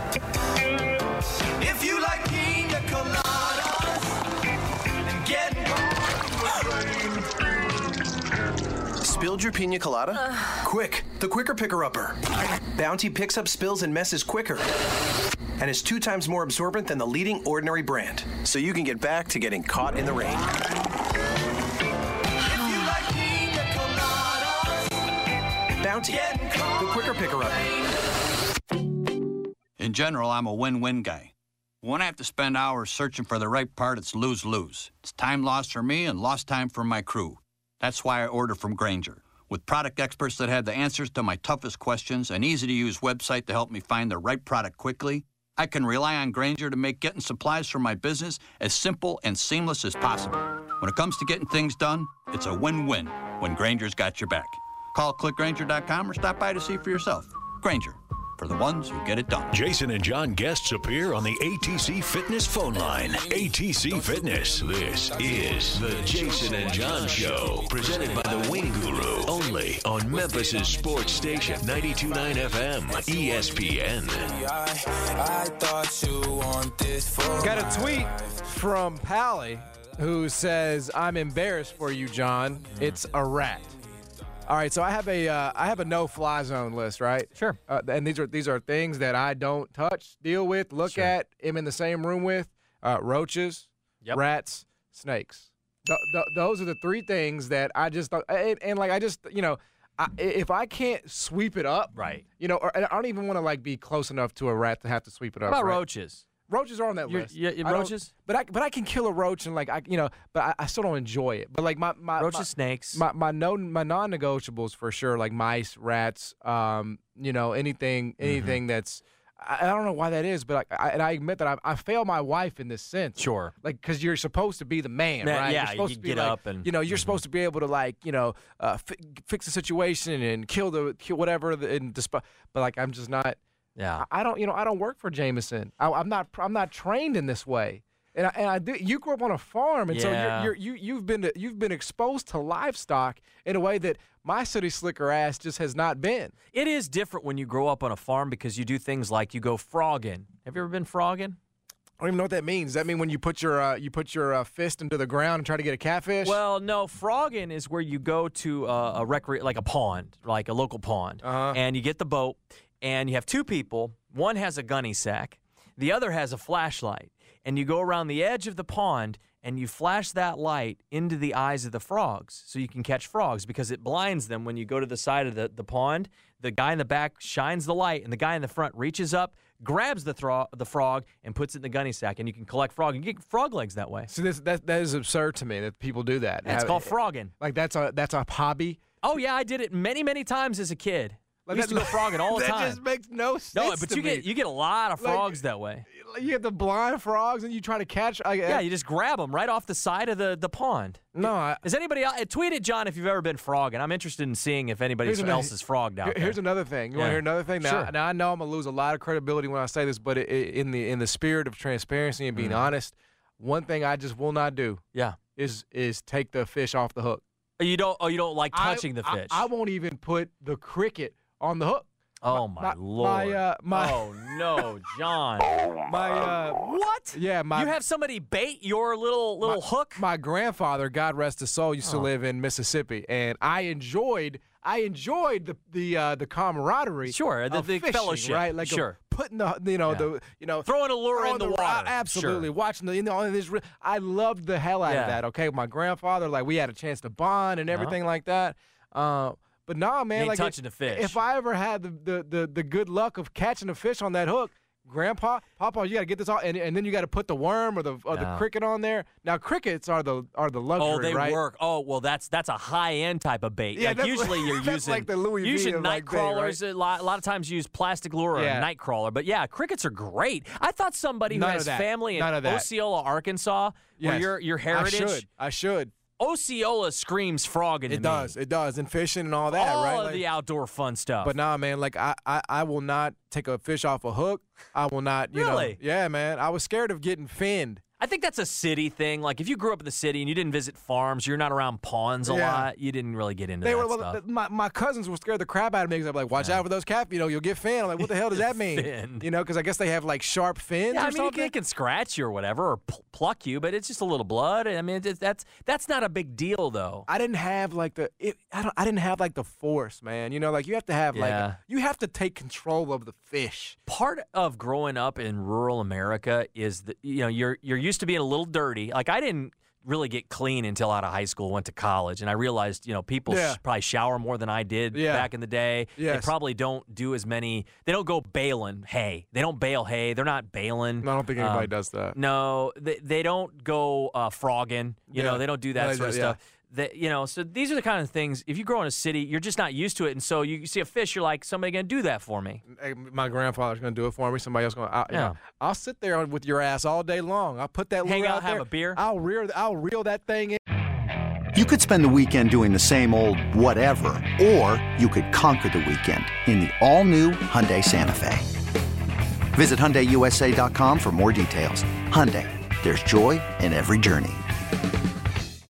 S5: If you like pina coladas and getting
S21: Spilled your pina colada?
S12: Uh.
S21: Quick, the quicker picker-upper. Bounty picks up spills and messes quicker. And is two times more absorbent than the leading ordinary brand. So you can get back to getting caught in the rain. Bounty, the quicker picker-upper.
S22: In general, I'm a win-win guy. When I have to spend hours searching for the right part, it's lose-lose. It's time lost for me and lost time for my crew. That's why I order from Grainger. With product experts that have the answers to my toughest questions, an easy-to-use website to help me find the right product quickly, I can rely on Grainger to make getting supplies for my business as simple and seamless as possible. When it comes to getting things done, it's a win-win when Grainger's got your back. Call click grainger dot com or stop by to see for yourself. Grainger, for the ones who get it done.
S7: Jason and John guests appear on the A T C Fitness phone line. A T C Fitness. This is the Jason and John Show, presented by the Wing Guru, only on Memphis' sports station, ninety-two point nine F M, E S P N.
S9: Got a tweet from Pally who says, "I'm embarrassed for you, John. It's a rat." All right, so I have a uh, I have a no-fly zone list, right?
S10: Sure.
S9: Uh, and these are these are things that I don't touch, deal with, look
S10: Sure.
S9: at, am in the same room with. Uh, roaches,
S10: Yep.
S9: rats, snakes. Th- th- those are the three things that I just thought. And, and like I just, you know, I, if I can't sweep it up,
S10: right?
S9: You know, or I don't even want to like be close enough to a rat to have to sweep it up.
S10: What about
S9: right?
S10: roaches?
S9: Roaches are on that
S10: You're-
S9: list.
S10: yeah, yeah,
S9: I don't-
S10: roaches?
S9: But I but I can kill a roach and like I you know, but I, I still don't enjoy it. But like my my
S10: Roaches,
S9: my,
S10: snakes.
S9: My my no my non-negotiables for sure, like mice, rats, um, you know, anything anything that's I, I don't know why that is, but I, I and I admit that I, I fail my wife in this sense.
S10: Sure.
S9: Like because you're supposed to be the man,
S10: Man,
S9: right?
S10: yeah,
S9: you're supposed
S10: you
S9: to be
S10: get
S9: like,
S10: up and-
S9: you know you're supposed to be able to like you know uh, fi- fix the situation and kill the kill whatever the, and disp- but like I'm just not.
S10: Yeah.
S9: I don't, you know, I don't work for Jameson. I, I'm not, I'm not trained in this way. And I, and I do. You grew up on a farm, and
S10: Yeah.
S9: so you're, you're, you you've been to, you've been exposed to livestock in a way that my city slicker ass just has not been.
S10: It is different when you grow up on a farm because you do things like you go frogging. Have you ever been frogging?
S9: I don't even know what that means. Does that mean when you put your uh, you put your uh, fist into the ground and try to get a catfish?
S10: Well, no. Frogging is where you go to uh, a recre- like a pond, like a local pond,
S9: Uh-huh.
S10: and you get the boat, and you have two people. One has a gunny sack, the other has a flashlight, and you go around the edge of the pond and you flash that light into the eyes of the frogs so you can catch frogs because it blinds them when you go to the side of the, the pond. The guy in the back shines the light, and the guy in the front reaches up, grabs the thro- the frog, and puts it in the gunny sack, and you can collect frog and get frog legs that way.
S9: So this that that is absurd to me that people do that.
S10: Yeah, it's
S9: Have-
S10: called frogging.
S9: Like that's a that's a hobby.
S10: Oh, yeah, I did it many, many times as a kid.
S9: Like
S10: we used to go
S9: that-
S10: frogging all the
S9: that
S10: time.
S9: just makes no sense.
S10: No, but
S9: to
S10: you
S9: me.
S10: get you get a lot of
S9: Like-
S10: frogs that way.
S9: You have the blind frogs and you try to catch. I,
S10: Yeah, you just grab them right off the side of the, the pond.
S9: No, I,
S10: Is anybody else? Tweet it, John, if you've ever been frogging. I'm interested in seeing if anybody
S9: Here's another-
S10: else is frogged out
S9: Here-
S10: there.
S9: Here's another thing. You want
S10: Yeah.
S9: to hear another thing? Now,
S10: Sure.
S9: now I know I'm gonna lose a lot of credibility when I say this, but it, it, in the in the spirit of transparency and being
S10: Mhm.
S9: honest, one thing I just will not do.
S10: Yeah.
S9: Is is take the fish off the hook.
S10: You don't. Oh, you don't like
S9: I-
S10: touching the
S9: I-
S10: fish.
S9: I, won't even put the cricket on the hook.
S10: oh my,
S9: my-
S10: lord.
S9: my, uh, my-
S10: oh no, John.
S9: My uh,
S10: what?
S9: yeah, my
S10: you have somebody bait your little little
S9: my,
S10: hook?
S9: My grandfather, God rest his soul, used to
S10: Oh.
S9: live in Mississippi, and I enjoyed I enjoyed the the uh, the camaraderie.
S10: Sure, the-
S9: of
S10: the
S9: fishing,
S10: fellowship,
S9: right? Like
S10: sure.
S9: uh, putting the you know
S10: Yeah.
S9: the you know
S10: Throwing a lure in
S9: throwing
S10: the water.
S9: Absolutely,
S10: Sure.
S9: watching the you know this. re- I loved the hell out
S10: Yeah.
S9: of that. Okay, my grandfather, like we had a chance to bond and everything like that. Uh, but nah, man,
S10: ain't
S9: like
S10: touching
S9: if,
S10: the fish.
S9: if I ever had the, the the the good luck of catching a fish on that hook. Grandpa, Papa, you got to get this all, and, and then you got to put the worm or the or
S10: Yeah.
S9: the cricket on there. Now crickets are the are the luxury,
S10: Oh, they
S9: right?
S10: work. Oh, well, that's that's a high end type of bait.
S9: Yeah,
S10: like
S9: that's
S10: usually
S9: like-
S10: you're
S9: that's
S10: using
S9: like the Louis V
S10: usually
S9: of,
S10: night
S9: like, bait,
S10: crawlers.
S9: right?
S10: A, lot, a lot of times you use plastic lure or
S9: Yeah.
S10: a night crawler. But yeah, crickets are great. I thought somebody who
S9: None of
S10: has
S9: that.
S10: family in
S9: None of that.
S10: Osceola, Arkansas, where
S9: Yes.
S10: your your heritage.
S9: I should. I should.
S10: Osceola screams frogging to
S9: It
S10: me.
S9: does. It does. And fishing and all that,
S10: All
S9: right?
S10: of
S9: Like-
S10: the outdoor fun stuff.
S9: But nah, man, like I, I, I will not take a fish off a hook. I will not, you
S10: Really?
S9: know. Yeah, man. I was scared of getting finned.
S10: I think that's a city thing. Like if you grew up in the city and you didn't visit farms, you're not around ponds a
S9: Yeah.
S10: lot. You didn't really get into
S9: They
S10: that
S9: were well,
S10: stuff.
S9: th- my my cousins were scared the crap out of me because I'm like, watch out for those cap. You know, you'll get finned. I'm like, what the hell does that mean?
S10: Finned.
S9: You know, because I guess they have like sharp fins
S10: Yeah,
S9: or
S10: I mean, it
S9: something.
S10: can, it can scratch you or whatever, or pl- pluck you, but it's just a little blood. I mean, it's, that's that's not a big deal, though.
S9: I didn't have like the it, I don't I didn't have like the force, man. You know, like you have to have
S10: Yeah.
S9: like you have to take control of the fish.
S10: Part of growing up in rural America is that you know you're you're used to being a little dirty. Like I didn't really get clean until out of high school, went to college, and I realized you know people
S9: Yeah.
S10: sh- probably shower more than I did
S9: Yeah.
S10: back in the day. They
S9: Yes.
S10: probably don't do as many. They don't go baling hay. They don't bale hay. They're not baling.
S9: I don't think anybody
S10: Um,
S9: does that.
S10: No, they, they don't go uh, frogging. You
S9: Yeah.
S10: know, they don't do that
S9: No, they
S10: sort of
S9: don't, yeah.
S10: stuff. That you know, so these are the kind of things. If you grow in a city, you're just not used to it, and so you see a fish, you're like, somebody gonna do that for me.
S9: Hey, my grandfather's gonna do it for me. Somebody else gonna. I, you
S10: Yeah.
S9: know, I'll sit there with your ass all day long. I'll put that
S10: Hang
S9: lure
S10: out,
S9: out
S10: have
S9: there.
S10: a beer.
S9: I'll reel. I'll reel that thing in.
S1: You could spend the weekend doing the same old whatever, or you could conquer the weekend in the all-new Hyundai Santa Fe. Visit Hyundai U S A dot com for more details. Hyundai, there's joy in every journey.